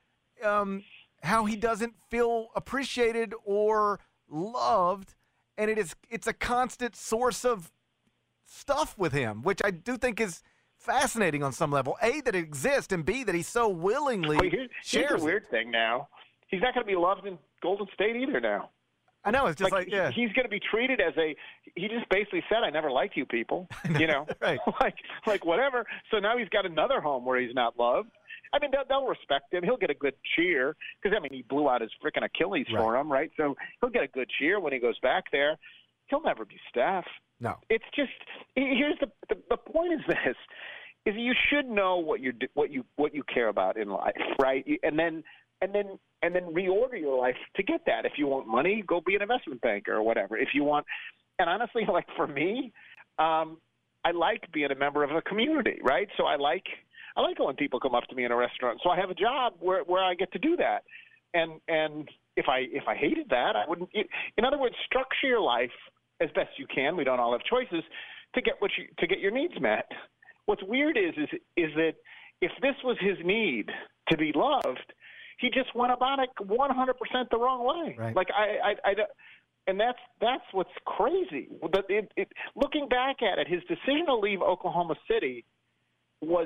Um, how he doesn't feel appreciated or loved, and it is it's a constant source of stuff with him, which I do think is fascinating on some level. A, that it exists, and B, that he so willingly well, here, shares here's a weird it. thing now. He's not going to be loved in Golden State either now. I know, it's just like, like yeah. He's going to be treated as a – he just basically said, I never liked you people, you know. Right. like, like whatever. So now he's got another home where he's not loved. I mean, they'll, they'll respect him. He'll get a good cheer because, I mean, he blew out his freaking Achilles Right. for him, right? So he'll get a good cheer when he goes back there. He'll never be Steph. No. It's just here's the the, the point is this is you should know what you what you what you care about in life, right? And then and then and then reorder your life to get that. If you want money, go be an investment banker or whatever. If you want, and honestly, like for me, um, I like being a member of a community, right? So I like I like it when people come up to me in a restaurant. So I have a job where where I get to do that, and and if I if I hated that, I wouldn't. In other words, structure your life as best you can. We don't all have choices to get what you to get your needs met. What's weird is is is that if this was his need to be loved, he just went about it one hundred percent the wrong way. Right. Like I, I, I, and that's that's what's crazy. But it, it, looking back at it, his decision to leave Oklahoma City was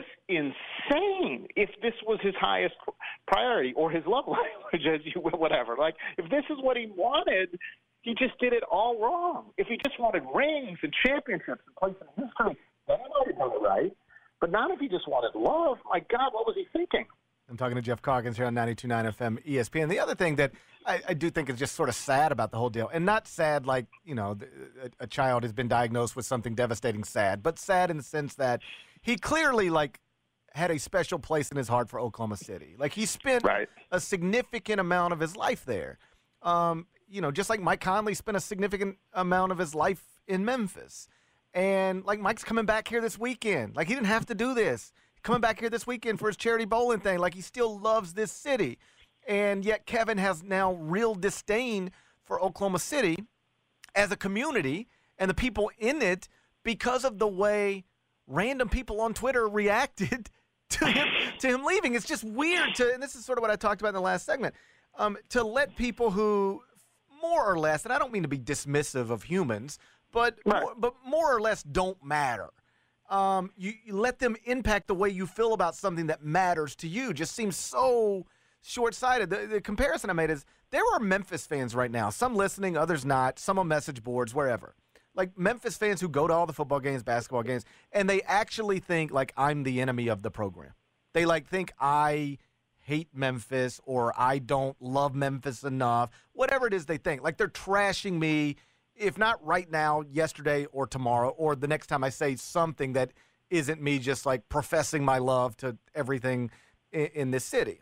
insane. If this was his highest priority or his love language, as you will, whatever. Like if this is what he wanted, he just did it all wrong. If he just wanted rings and championships and places in history, then he might have done it right. But not if he just wanted love. My God, what was he thinking? I'm talking to Jeff Calkins here on ninety-two point nine F M E S P N. The other thing that I, I do think is just sort of sad about the whole deal, and not sad like, you know, a, a child has been diagnosed with something devastating sad, but sad in the sense that he clearly, like, had a special place in his heart for Oklahoma City. Like, he spent right. a significant amount of his life there. Um, you know, just like Mike Conley spent a significant amount of his life in Memphis. And, like, Mike's coming back here this weekend. Like, he didn't have to do this. Coming back here this weekend for his charity bowling thing. Like, he still loves this city. And yet Kevin has now real disdain for Oklahoma City as a community and the people in it because of the way random people on Twitter reacted to him, to him leaving. It's just weird to, and this is sort of what I talked about in the last segment, um, to let people who more or less, and I don't mean to be dismissive of humans, but right. more, but more or less don't matter. Um, you, you let them impact the way you feel about something that matters to you. Just seems so short-sighted. The, the comparison I made is there are Memphis fans right now, some listening, others not, some on message boards, wherever. Like Memphis fans who go to all the football games, basketball games, and they actually think like I'm the enemy of the program. They like think I hate Memphis or I don't love Memphis enough, whatever it is they think. Like they're trashing me, if not right now, yesterday or tomorrow, or the next time I say something that isn't me just like professing my love to everything in, in this city.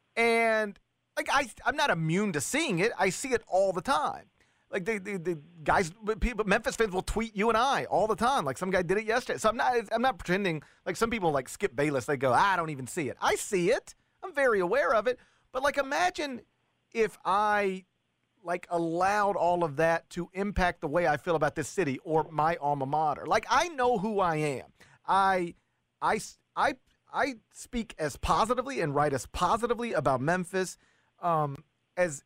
And like I, I'm not immune to seeing it. I see it all the time. Like the, the, the guys, people, Memphis fans will tweet you and I all the time. Like some guy did it yesterday. So I'm not, I'm not pretending. Like some people, like Skip Bayless, they go, I don't even see it. I see it. I'm very aware of it. But like, imagine if I like allowed all of that to impact the way I feel about this city or my alma mater. Like I know who I am. I, I, I, I speak as positively and write as positively about Memphis um, as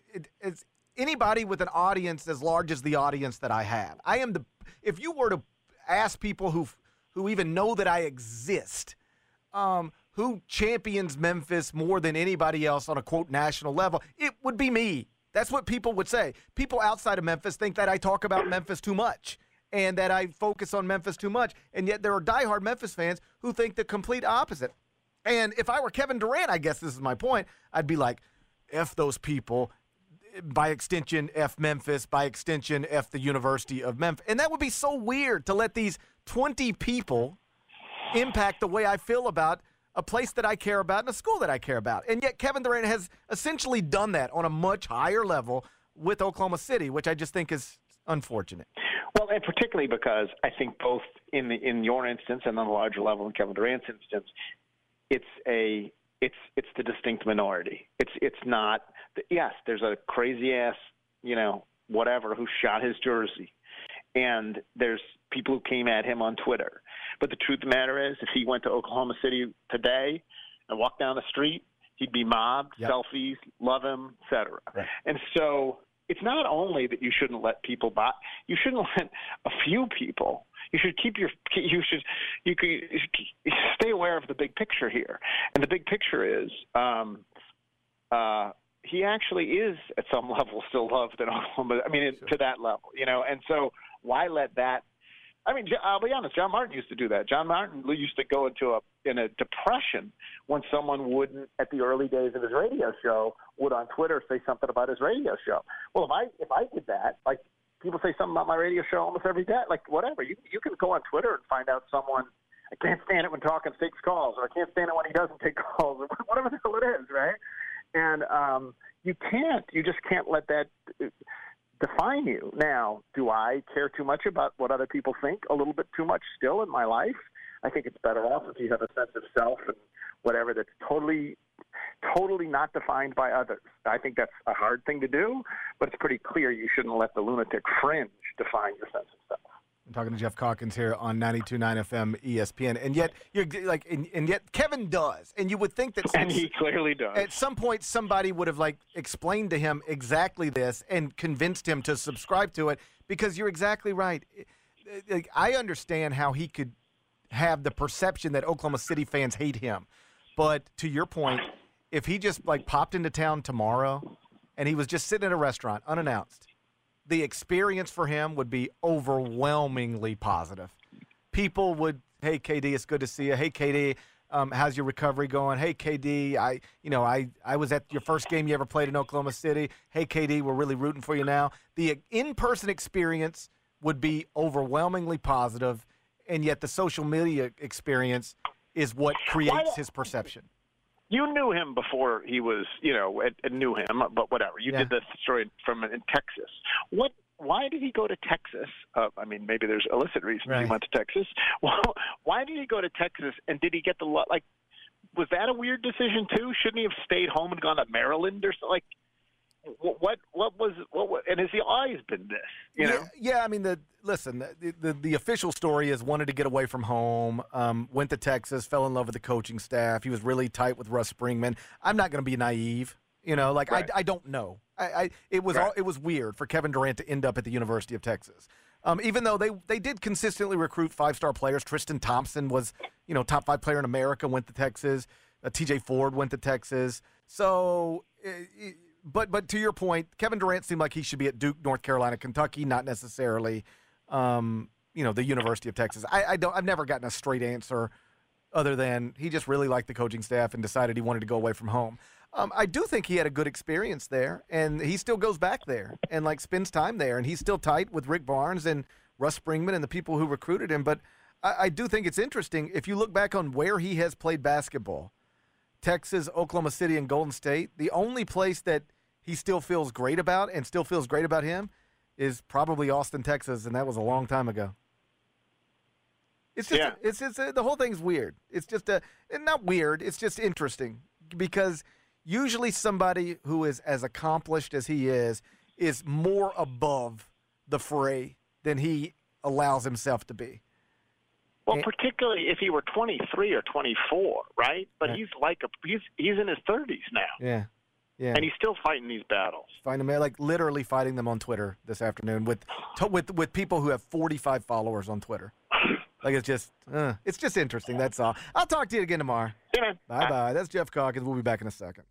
as anybody with an audience as large as the audience that I have. I am the. If you were to ask people who who even know that I exist, um, who champions Memphis more than anybody else on a quote national level, it would be me. That's what people would say. People outside of Memphis think that I talk about Memphis too much and that I focus on Memphis too much. And yet there are diehard Memphis fans who think the complete opposite. And if I were Kevin Durant, I guess this is my point, I'd be like, F those people. By extension, F Memphis. By extension, F the University of Memphis. And that would be so weird to let these twenty people impact the way I feel about a place that I care about and a school that I care about. And yet Kevin Durant has essentially done that on a much higher level with Oklahoma City, which I just think is unfortunate. Well, and particularly because I think both in the, in your instance and on a larger level in Kevin Durant's instance, it's a it's it's the distinct minority. It's it's not yes, there's a crazy ass, you know, whatever who shot his jersey, and there's people who came at him on Twitter. But the truth of the matter is, if he went to Oklahoma City today and walked down the street, he'd be mobbed, yep. selfies, love him, et cetera. Right. And so it's not only that you shouldn't let people buy, you shouldn't let a few people. You should keep your. You should. You could stay aware of the big picture here, and the big picture is, um, uh, he actually is at some level still loved in Oklahoma. I mean, sure. to that level, you know. And so, why let that I mean, I'll be honest. John Martin used to do that. John Martin used to go into a in a depression when someone wouldn't, at the early days of his radio show, would on Twitter say something about his radio show. Well, if I if I did that, like people say something about my radio show almost every day, like whatever. You you can go on Twitter and find out someone. I can't stand it when Talkins takes calls, or I can't stand it when he doesn't take calls, or whatever the hell it is, right? And um, you can't. You just can't let that define you. Now, do I care too much about what other people think? A little bit too much still in my life. I think it's better off if you have a sense of self and whatever that's totally, totally not defined by others. I think that's a hard thing to do, but it's pretty clear you shouldn't let the lunatic fringe define your sense of self. I'm talking to Jeff Calkins here on ninety-two point nine F M E S P N, and yet you're like, and, and yet Kevin does, and you would think that, and he clearly does. At some point, somebody would have like explained to him exactly this and convinced him to subscribe to it, because you're exactly right. Like, I understand how he could have the perception that Oklahoma City fans hate him, but to your point, if he just like popped into town tomorrow and he was just sitting at a restaurant unannounced, the experience for him would be overwhelmingly positive. People would, hey, K D, it's good to see you. Hey, K D, um, how's your recovery going? Hey, K D, I, you know, I, I was at your first game you ever played in Oklahoma City. Hey, K D, we're really rooting for you now. The in-person experience would be overwhelmingly positive, and yet the social media experience is what creates his perception. You knew him before he was, you know, and, and knew him, but whatever. You yeah. did the story from in Texas. What? Why did he go to Texas? Uh, I mean, maybe there's illicit reasons right. he went to Texas. Well, why did he go to Texas, and did he get the like? Was that a weird decision too? Shouldn't he have stayed home and gone to Maryland or something? Like, what? What, what was? What, what? And has he always been this? You yeah, know? Yeah. I mean, the listen. The, the the official story is wanted to get away from home. Um, went to Texas, fell in love with the coaching staff. He was really tight with Russ Springman. I'm not going to be naive. You know, like right. I, I don't know. I, I it was right. all, it was weird for Kevin Durant to end up at the University of Texas. Um, even though they they did consistently recruit five star players. Tristan Thompson was, you know, top five player in America. Went to Texas. Uh, T J Ford went to Texas. So. It, it, But but to your point, Kevin Durant seemed like he should be at Duke, North Carolina, Kentucky, not necessarily, um, you know, the University of Texas. I, I don't. I've never gotten a straight answer, other than he just really liked the coaching staff and decided he wanted to go away from home. Um, I do think he had a good experience there, and he still goes back there and like spends time there, and he's still tight with Rick Barnes and Russ Springman and the people who recruited him. But I, I do think it's interesting if you look back on where he has played basketball. Texas, Oklahoma City, and Golden State, the only place that he still feels great about and still feels great about him is probably Austin, Texas, and that was a long time ago. It's just, yeah. it's just a, the whole thing's weird. It's just a, not weird, it's just interesting, because usually somebody who is as accomplished as he is is more above the fray than he allows himself to be. Well, particularly if he were twenty-three or twenty-four, right? But yeah. he's like a he's he's in his thirties now. Yeah, yeah. And he's still fighting these battles. Fighting them, like literally fighting them on Twitter this afternoon with with with people who have forty-five followers on Twitter. Like it's just uh, it's just interesting. That's all. I'll talk to you again tomorrow. Yeah. Bye bye. That's Jeff Calkins. We'll be back in a second.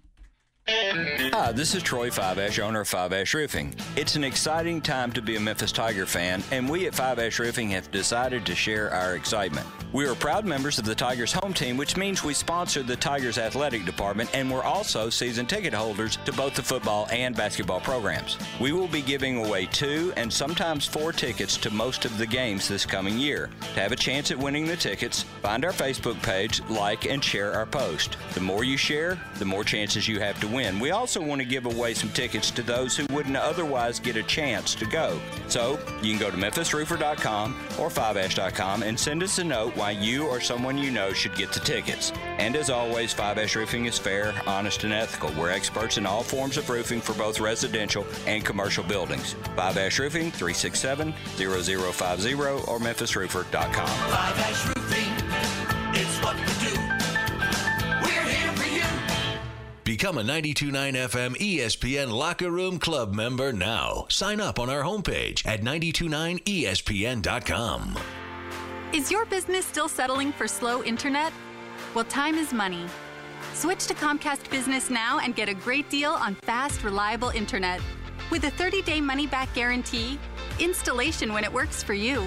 Hi, this is Troy Five Ash, owner of Five Ash Roofing. It's an exciting time to be a Memphis Tiger fan, and we at Five Ash Roofing have decided to share our excitement. We are proud members of the Tigers home team, which means we sponsor the Tigers athletic department, and we're also season ticket holders to both the football and basketball programs. We will be giving away two and sometimes four tickets to most of the games this coming year. To have a chance at winning the tickets, find our Facebook page, like, and share our post. The more you share, the more chances you have to win. We also want to give away some tickets to those who wouldn't otherwise get a chance to go. So you can go to memphis roofer dot com or five ash dot com and send us a note why you or someone you know should get the tickets. And as always, Five Ash Roofing is fair, honest, and ethical. We're experts in all forms of roofing for both residential and commercial buildings. Five Ash Roofing, three six seven, zero zero five zero or memphis roofer dot com. Five Ash Roofing, it's what we do. We're here for you. Become a ninety-two point nine F M E S P N Locker Room Club member now. Sign up on our homepage at nine two nine E S P N dot com. Is your business still settling for slow internet? Well, time is money. Switch to Comcast Business now and get a great deal on fast, reliable internet. With a thirty day money-back guarantee, installation when it works for you,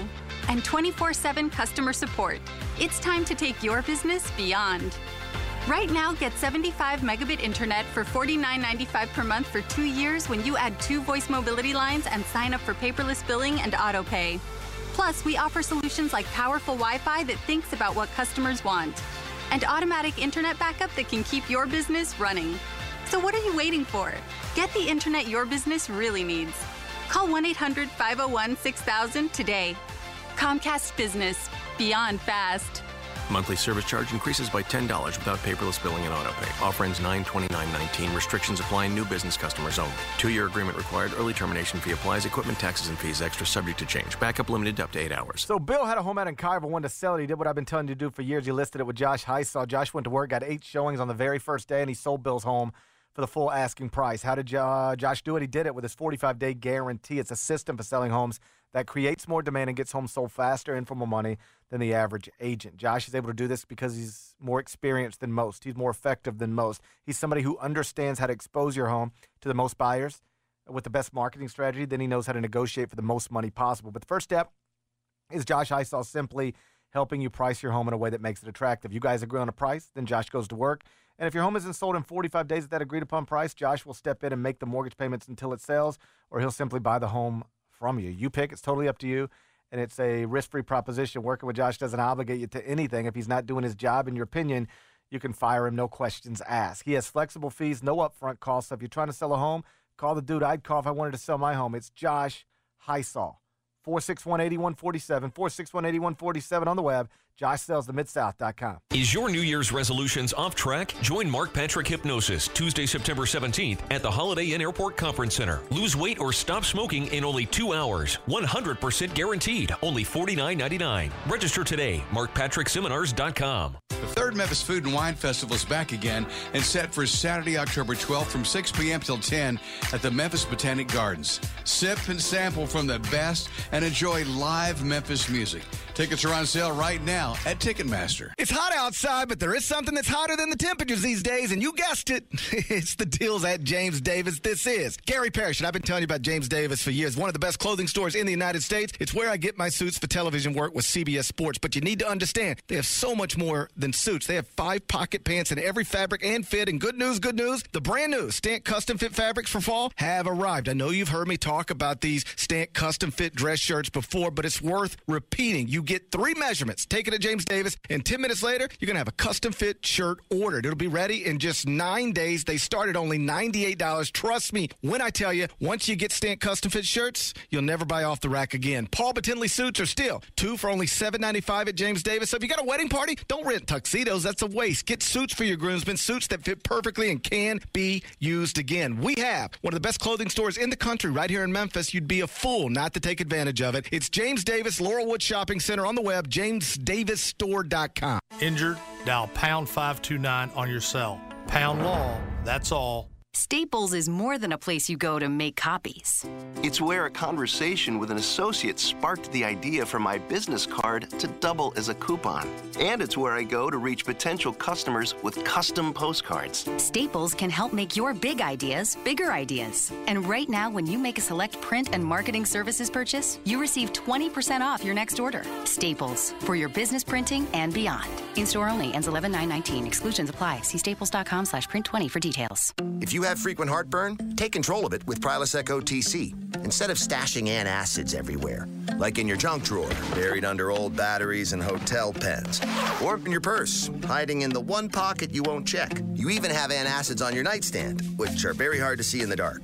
and twenty-four seven customer support. It's time to take your business beyond. Right now, get seventy-five megabit internet for forty-nine ninety-five per month for two years when you add two voice mobility lines and sign up for paperless billing and auto pay. Plus, we offer solutions like powerful Wi-Fi that thinks about what customers want and automatic internet backup that can keep your business running. So what are you waiting for? Get the internet your business really needs. Call one eight hundred five oh one six thousand today. Comcast Business. Beyond fast. Monthly service charge increases by ten dollars without paperless billing and auto pay. Offer ends nine twenty-nine nineteen. Restrictions apply. New business customers only. Two-year agreement required. Early termination fee applies. Equipment, taxes, and fees extra, subject to change. Backup limited up to eight hours. So Bill had a home out in Kyra, wanted to sell it. He did what I've been telling you to do for years. He listed it with Josh Hysaw. Josh went to work, got eight showings on the very first day, and he sold Bill's home for the full asking price. How did uh, Josh do it? He did it with his forty-five day guarantee. It's a system for selling homes that creates more demand and gets homes sold faster and for more money than the average agent. Josh is able to do this because he's more experienced than most. He's more effective than most. He's somebody who understands how to expose your home to the most buyers with the best marketing strategy. Then he knows how to negotiate for the most money possible. But the first step is Josh Hysaw simply helping you price your home in a way that makes it attractive. You guys agree on a price, then Josh goes to work. And if your home isn't sold in forty-five days at that agreed-upon price, Josh will step in and make the mortgage payments until it sells, or he'll simply buy the home from you. You pick. It's totally up to you, and it's a risk-free proposition. Working with Josh doesn't obligate you to anything. If he's not doing his job, in your opinion, you can fire him, no questions asked. He has flexible fees, no upfront costs. So if you're trying to sell a home, call the dude I'd call if I wanted to sell my home. It's Josh Hysaw. four six one, eight one four seven, four six one, eight one four seven on the web, josh sells the mid south dot com. Is your New Year's resolutions off track? Join Mark Patrick Hypnosis Tuesday, September seventeenth at the Holiday Inn Airport Conference Center. Lose weight or stop smoking in only two hours. one hundred percent guaranteed. Only forty-nine ninety-nine. Register today. mark patrick seminars dot com. The third Memphis Food and Wine Festival is back again and set for Saturday, October twelfth from six p.m. till ten at the Memphis Botanic Gardens. Sip and sample from the best and enjoy live Memphis music. Tickets are on sale right now at Ticketmaster. It's hot outside, but there is something that's hotter than the temperatures these days, and you guessed it. It's the deals at James Davis. This is Gary Parrish, and I've been telling you about James Davis for years. One of the best clothing stores in the United States. It's where I get my suits for television work with C B S Sports. But you need to understand, they have so much more than suits. They have five pocket pants in every fabric and fit. And good news, good news, the brand new Stant Custom Fit fabrics for fall have arrived. I know you've heard me talk about these Stant Custom Fit dress shirts before, but it's worth repeating. You get three measurements. Take it at James Davis, and ten minutes later, you're going to have a custom fit shirt ordered. It'll be ready in just nine days. They start at only ninety-eight dollars. Trust me when I tell you, once you get Stant Custom Fit shirts, you'll never buy off the rack again. Paul Batinley suits are still two for only seven ninety-five at James Davis. So if you got a wedding party, don't rent tuxedos. That's a waste. Get suits for your groomsmen, suits that fit perfectly and can be used again. We have one of the best clothing stores in the country right here in Memphis. You'd be a fool not to take advantage of it. It's James Davis, Laurelwood Shopping Center on the web, james davis store dot com. Injured? Dial pound five two nine on your cell. Pound law, that's all. Staples is more than a place you go to make copies. It's where a conversation with an associate sparked the idea for my business card to double as a coupon. And it's where I go to reach potential customers with custom postcards. Staples can help make your big ideas bigger ideas. And right now, when you make a select print and marketing services purchase, you receive twenty percent off your next order. Staples, for your business printing and beyond. In-store only, ends eleven nine nineteen. Exclusions apply. See staples.com slash print 20 for details. If you have frequent heartburn, take control of it with Prilosec O T C. Instead of stashing antacids everywhere, like in your junk drawer, buried under old batteries and hotel pens, or in your purse, hiding in the one pocket you won't check. You even have antacids on your nightstand, which are very hard to see in the dark.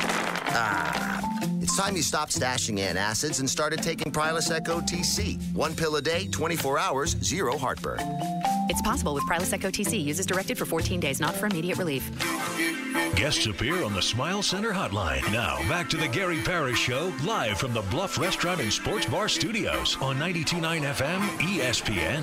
Ah, it's time you stopped stashing antacids and started taking Prilosec O T C. One pill a day, twenty-four hours, zero heartburn. It's possible with Prilosec O T C. Use as directed for fourteen days, not for immediate relief. Guests appear on the Smile Center hotline. Now, back to the Gary Parrish Show, live from the Bluff Restaurant and Sports Bar Studios on ninety-two point nine F M E S P N.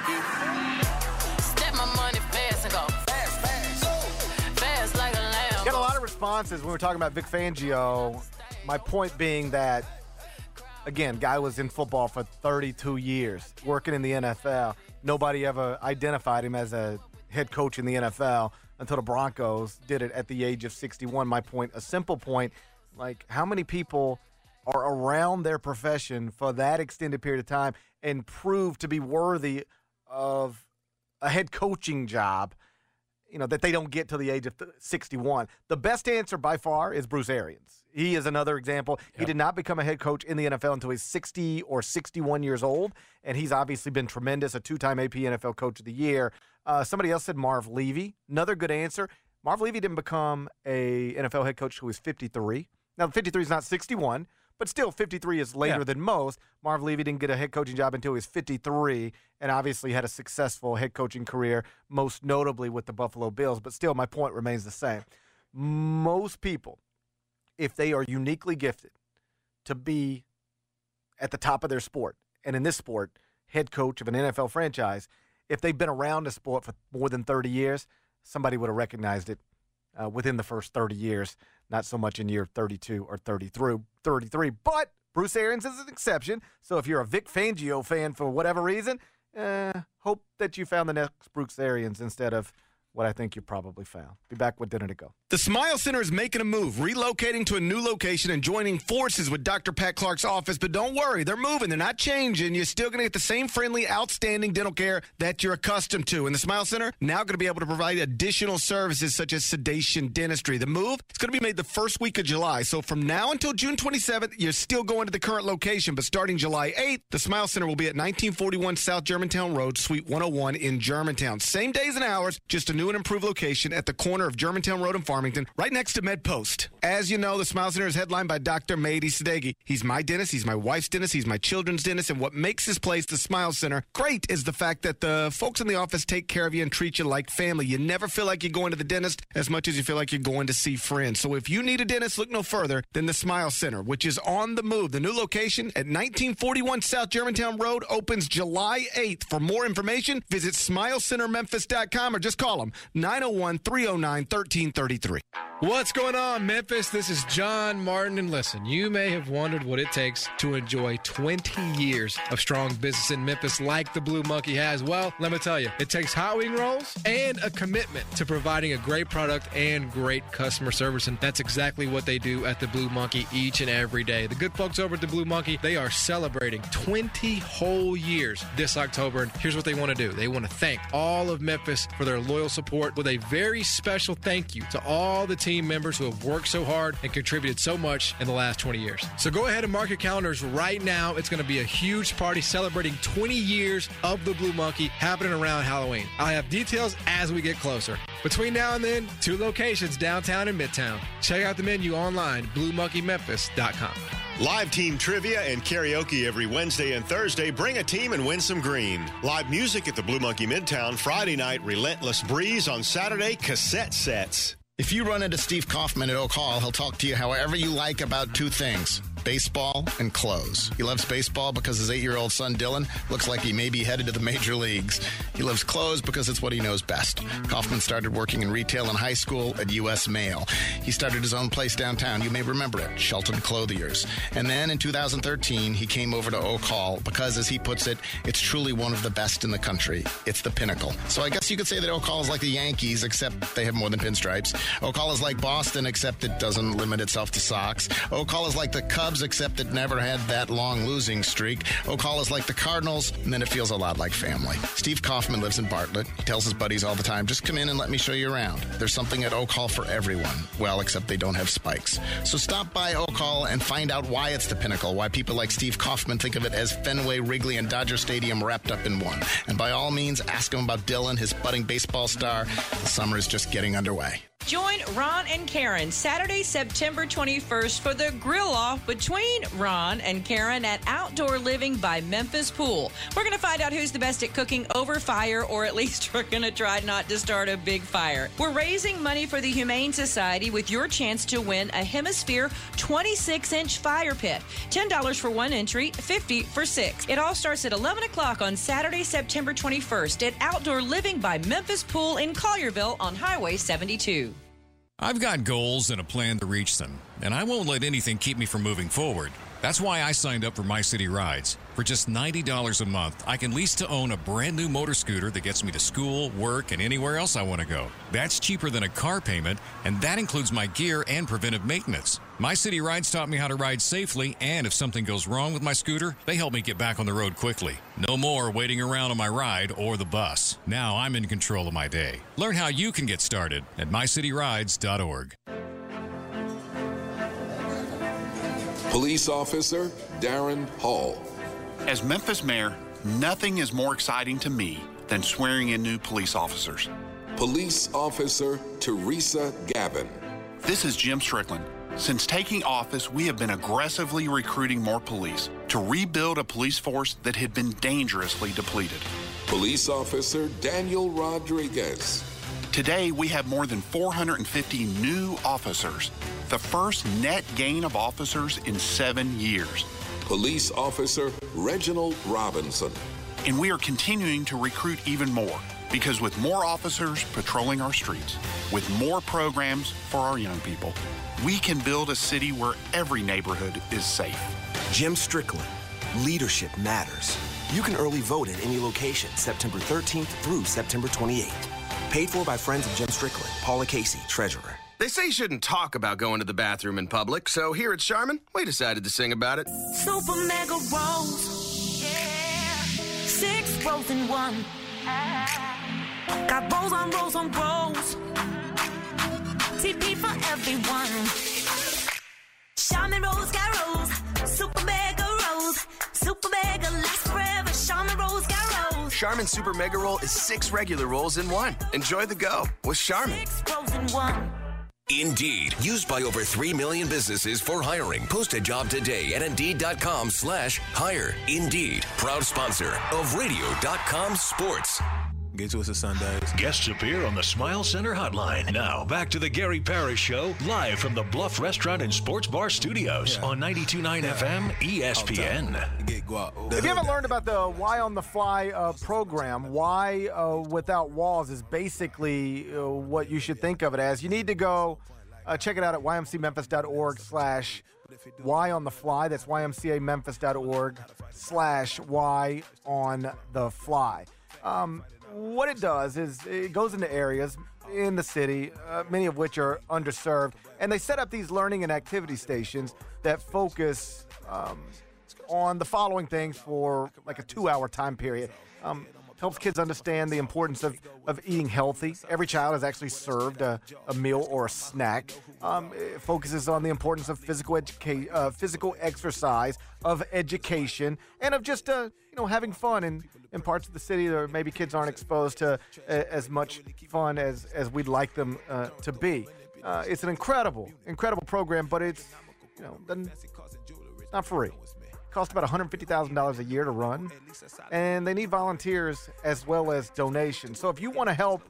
Step my money fast and go fast, fast, fast like a lamb. Got a lot of responses when we were talking about Vic Fangio. My point being that, again, guy was in football for thirty-two years, working in the N F L. Nobody ever identified him as a head coach in the N F L until the Broncos did it at the age of sixty-one. My point, a simple point, like how many people are around their profession for that extended period of time and prove to be worthy of a head coaching job, you know, that they don't get till the age of sixty-one. The best answer by far is Bruce Arians. He is another example. Yep. He did not become a head coach in the N F L until he's sixty or sixty-one years old, and he's obviously been tremendous, a two-time A P N F L Coach of the Year. Uh, somebody else said Marv Levy. Another good answer. Marv Levy didn't become a N F L head coach until he was fifty-three. Now, fifty-three is not sixty-one, but still fifty-three is later yeah. than most. Marv Levy didn't get a head coaching job until he was fifty-three and obviously had a successful head coaching career, most notably with the Buffalo Bills. But still, my point remains the same. Most people, if they are uniquely gifted to be at the top of their sport, and in this sport, head coach of an N F L franchise, if they've been around the sport for more than thirty years, somebody would have recognized it uh, within the first thirty years, not so much in year thirty-two or thirty-three. But Bruce Arians is an exception. So if you're a Vic Fangio fan for whatever reason, uh, hope that you found the next Bruce Arians instead of what I think you probably found. Be back with dinner to go. The Smile Center is making a move, relocating to a new location and joining forces with Doctor Pat Clark's office. But don't worry, they're moving. They're not changing. You're still going to get the same friendly, outstanding dental care that you're accustomed to. And the Smile Center now going to be able to provide additional services such as sedation, dentistry. The move is going to be made the first week of July. So from now until June twenty-seventh, you're still going to the current location. But starting July eighth, the Smile Center will be at nineteen forty-one South Germantown Road, Suite one oh one in Germantown. Same days and hours, just a new and improved location at the corner of Germantown Road and Farmington, right next to MedPost. As you know, the Smile Center is headlined by Doctor Mehdi Sadeghi. He's my dentist, he's my wife's dentist, he's my children's dentist, and what makes this place, the Smile Center, great is the fact that the folks in the office take care of you and treat you like family. You never feel like you're going to the dentist as much as you feel like you're going to see friends. So if you need a dentist, look no further than the Smile Center, which is on the move. The new location at nineteen forty-one South Germantown Road opens July eighth. For more information, visit smile center memphis dot com or just call them nine oh one, three oh nine, one three three three. What's going on, Memphis? This is John Martin, and listen, you may have wondered what it takes to enjoy twenty years of strong business in Memphis like the Blue Monkey has. Well, let me tell you, it takes hot wing rolls and a commitment to providing a great product and great customer service, and that's exactly what they do at the Blue Monkey each and every day. The good folks over at the Blue Monkey, they are celebrating twenty whole years this October, and here's what they want to do. They want to thank all of Memphis for their loyal support with a very special thank you to all the team members who have worked so hard and contributed so much in the last twenty years. So go ahead and mark your calendars right now. It's going to be a huge party celebrating twenty years of the Blue Monkey happening around Halloween. I'll have details as we get closer. Between now and then, two locations, downtown and midtown. Check out the menu online, blue monkey memphis dot com. Live team trivia and karaoke every Wednesday and Thursday. Bring a team and win some green. Live music at the Blue Monkey Midtown. Friday night, Relentless Breeze. On Saturday, cassette sets. If you run into Steve Kaufman at Oak Hall, he'll talk to you however you like about two things: baseball and clothes. He loves baseball because his eight-year-old son, Dylan, looks like he may be headed to the major leagues. He loves clothes because it's what he knows best. Kaufman started working in retail in high school at U S Mail. He started his own place downtown. You may remember it, Shelton Clothiers. And then in two thousand thirteen, he came over to Oak Hall because, as he puts it, it's truly one of the best in the country. It's the pinnacle. So I guess you could say that Oak Hall is like the Yankees, except they have more than pinstripes. Oak Hall is like Boston, except it doesn't limit itself to socks. Oak Hall is like the Cubs, except it never had that long losing streak. Oak Hall is like the Cardinals, and then it feels a lot like family. Steve Kaufman lives in Bartlett. He tells his buddies all the time, just come in and let me show you around. There's something at Oak Hall for everyone. Well, except they don't have spikes. So stop by Oak Hall and find out why it's the pinnacle, why people like Steve Kaufman think of it as Fenway, Wrigley, and Dodger Stadium wrapped up in one. And by all means, ask him about Dylan, his budding baseball star. The summer is just getting underway. Join Ron and Karen Saturday, September twenty-first for the grill-off between Ron and Karen at Outdoor Living by Memphis Pool. We're going to find out who's the best at cooking over fire, or at least we're going to try not to start a big fire. We're raising money for the Humane Society with your chance to win a Hemisphere twenty-six inch fire pit. ten dollars for one entry, fifty dollars for six. It all starts at eleven o'clock on Saturday, September twenty-first at Outdoor Living by Memphis Pool in Collierville on Highway seventy-two. I've got goals and a plan to reach them, and I won't let anything keep me from moving forward. That's why I signed up for My City Rides. For just ninety dollars a month, I can lease to own a brand new motor scooter that gets me to school, work, and anywhere else I want to go. That's cheaper than a car payment, and that includes my gear and preventive maintenance. My City Rides taught me how to ride safely, and if something goes wrong with my scooter, they help me get back on the road quickly. No more waiting around on my ride or the bus. Now I'm in control of my day. Learn how you can get started at my city rides dot org. Police Officer Darren Hall. As Memphis mayor, nothing is more exciting to me than swearing in new police officers. Police Officer Teresa Gavin. This is Jim Strickland. Since taking office, we have been aggressively recruiting more police to rebuild a police force that had been dangerously depleted. Police Officer Daniel Rodriguez. Today, we have more than four hundred fifty new officers, the first net gain of officers in seven years. Police Officer Reginald Robinson. And we are continuing to recruit even more because with more officers patrolling our streets, with more programs for our young people, we can build a city where every neighborhood is safe. Jim Strickland, leadership matters. You can early vote at any location September thirteenth through September twenty-eighth. Paid for by Friends of Jim Strickland. Paula Casey, Treasurer. They say you shouldn't talk about going to the bathroom in public, so here at Charmin, we decided to sing about it. Super mega rolls. Yeah. Six rolls in one. Got rolls on rolls on rolls. T P for everyone. Charmin rolls got rolls. Super mega rolls. Super mega lasts forever. Charmin rolls got rolls. Charmin Super Mega Roll is six regular rolls in one. Enjoy the go with Charmin. Six rolls in one. Indeed, used by over three million businesses for hiring. Post a job today at Indeed.com slash hire. Indeed, proud sponsor of Radio dot com Sports. Get to us at Sundays. Guests appear on the Smile Center hotline. Now, back to the Gary Parrish Show, live from the Bluff Restaurant and Sports Bar Studios yeah. on ninety-two point nine yeah. F M E S P N. If you haven't learned about the Why on the Fly uh, program, Why uh, Without Walls is basically uh, what you should think of it as. You need to go uh, check it out at Y M C Memphis dot org slash Why on the Fly. That's Y M C A Memphis dot org slash Why on the Fly. Um, What it does is it goes into areas in the city, uh, many of which are underserved, and they set up these learning and activity stations that focus um, on the following things for like a two-hour time period. Um, helps kids understand the importance of, of eating healthy. Every child is actually served a, a meal or a snack. Um, it focuses on the importance of physical educa- uh, physical exercise, of education, and of just uh, you know having fun in, in parts of the city where maybe kids aren't exposed to uh, as much fun as, as we'd like them uh, to be. Uh, it's an incredible, incredible program, but it's you know doesn't, it's not free. Cost about one hundred fifty thousand dollars a year to run, and they need volunteers as well as donations. So if you want to help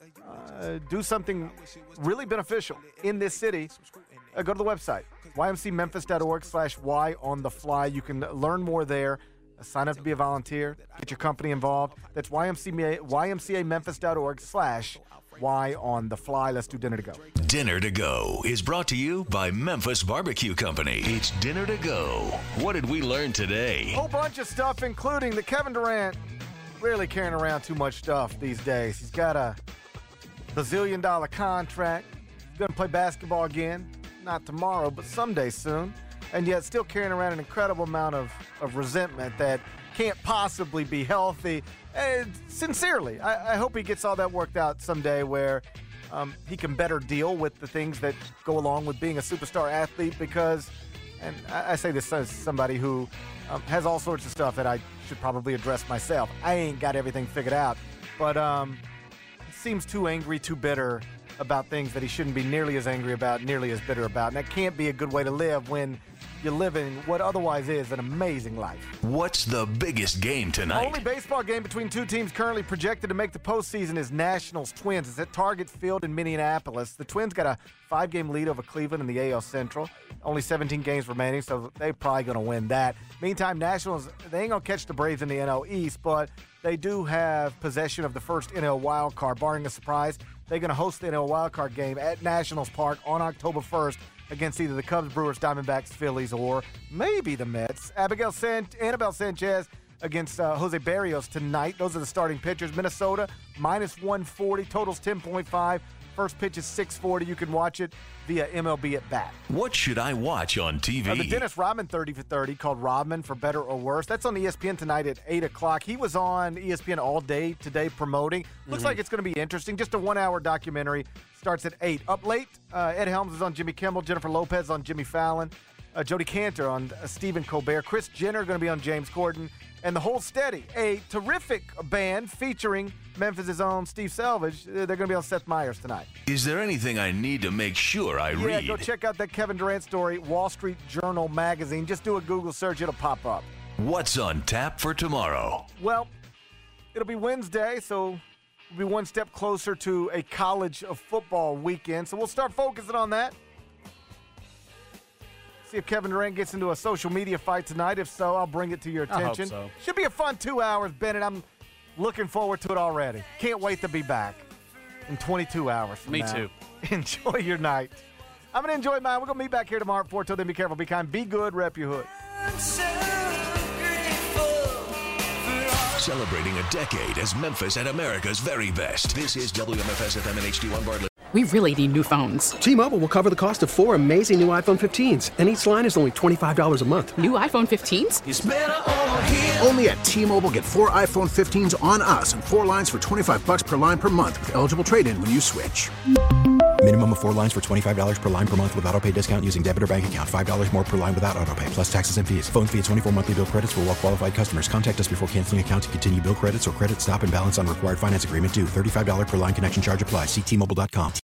uh, do something really beneficial in this city, uh, go to the website, Y M C Memphis dot org slash Y on the Fly. You can learn more there. Uh, sign up to be a volunteer. Get your company involved. That's Y M C A, Y M C A Memphis dot org slash Y on the Fly. Let's do Dinner to Go. Dinner to Go is brought to you by Memphis Barbecue Company. It's Dinner to Go. What did we learn today? A whole bunch of stuff, including that Kevin Durant really carrying around too much stuff these days. He's got a bazillion dollar contract. He's going to play basketball again. Not tomorrow, but someday soon. And yet still carrying around an incredible amount of, of resentment that can't possibly be healthy. And sincerely, I, I hope he gets all that worked out someday where um, he can better deal with the things that go along with being a superstar athlete because, and I, I say this as somebody who um, has all sorts of stuff that I should probably address myself. I ain't got everything figured out, but um, he seems too angry, too bitter about things that he shouldn't be nearly as angry about, nearly as bitter about. And that can't be a good way to live when you're living what otherwise is an amazing life. What's the biggest game tonight? The only baseball game between two teams currently projected to make the postseason is Nationals Twins. It's at Target Field in Minneapolis. The Twins got a five-game lead over Cleveland in the A L Central. Only seventeen games remaining, so they're probably going to win that. Meantime, Nationals, they ain't going to catch the Braves in the N L East, but they do have possession of the first N L wild card. Barring a surprise, they're going to host the N L wild card game at Nationals Park on October first against either the Cubs, Brewers, Diamondbacks, Phillies, or maybe the Mets. Abigail San- Annabelle Sanchez against uh, Jose Barrios tonight. Those are the starting pitchers. Minnesota, minus one forty. Totals ten point five. First pitch is six forty. You can watch it via M L B at Bat. What should I watch on T V? Uh, the Dennis Rodman thirty for thirty called Rodman for Better or Worse. That's on E S P N tonight at eight o'clock. He was on E S P N all day today promoting. Looks Mhm. like it's going to be interesting. Just a one-hour documentary. Starts at eight. Up late, uh, Ed Helms is on Jimmy Kimmel. Jennifer Lopez on Jimmy Fallon. Uh, Jodie Cantor on uh, Stephen Colbert. Kris Jenner going to be on James Corden. And The Whole Steady, a terrific band featuring Memphis' own Steve Selvage. Uh, They're going to be on Seth Meyers tonight. Is there anything I need to make sure I Yeah, read? go check out that Kevin Durant story, Wall Street Journal magazine. Just do a Google search. It'll pop up. What's on tap for tomorrow? Well, it'll be Wednesday, so we'll be one step closer to a college of football weekend. So we'll start focusing on that. See if Kevin Durant gets into a social media fight tonight. If so, I'll bring it to your I hope attention. so. Should be a fun two hours, Bennett. I'm looking forward to it already. Can't wait to be back in twenty-two hours from Me now. too. Enjoy your night. I'm going to enjoy mine. We're going to meet back here tomorrow at four. Till then, be careful, be kind, be good, rep your hood. Celebrating a decade as Memphis at America's very best. This is W M F S F M and H D one Bartlett. We really need new phones. T-Mobile will cover the cost of four amazing new iPhone fifteens, and each line is only twenty-five dollars a month. New iPhone fifteens? It's better over here. Only at T-Mobile, get four iPhone fifteens on us and four lines for twenty-five bucks per line per month with eligible trade-in when you switch. Minimum of four lines for twenty-five dollars per line per month with autopay discount using debit or bank account. five dollars more per line without autopay, plus taxes and fees. Phone fee at twenty-four monthly bill credits for well-qualified customers. Contact us before canceling account to continue bill credits or credit stop and balance on required finance agreement due. thirty-five dollars per line connection charge applies. See T Mobile dot com.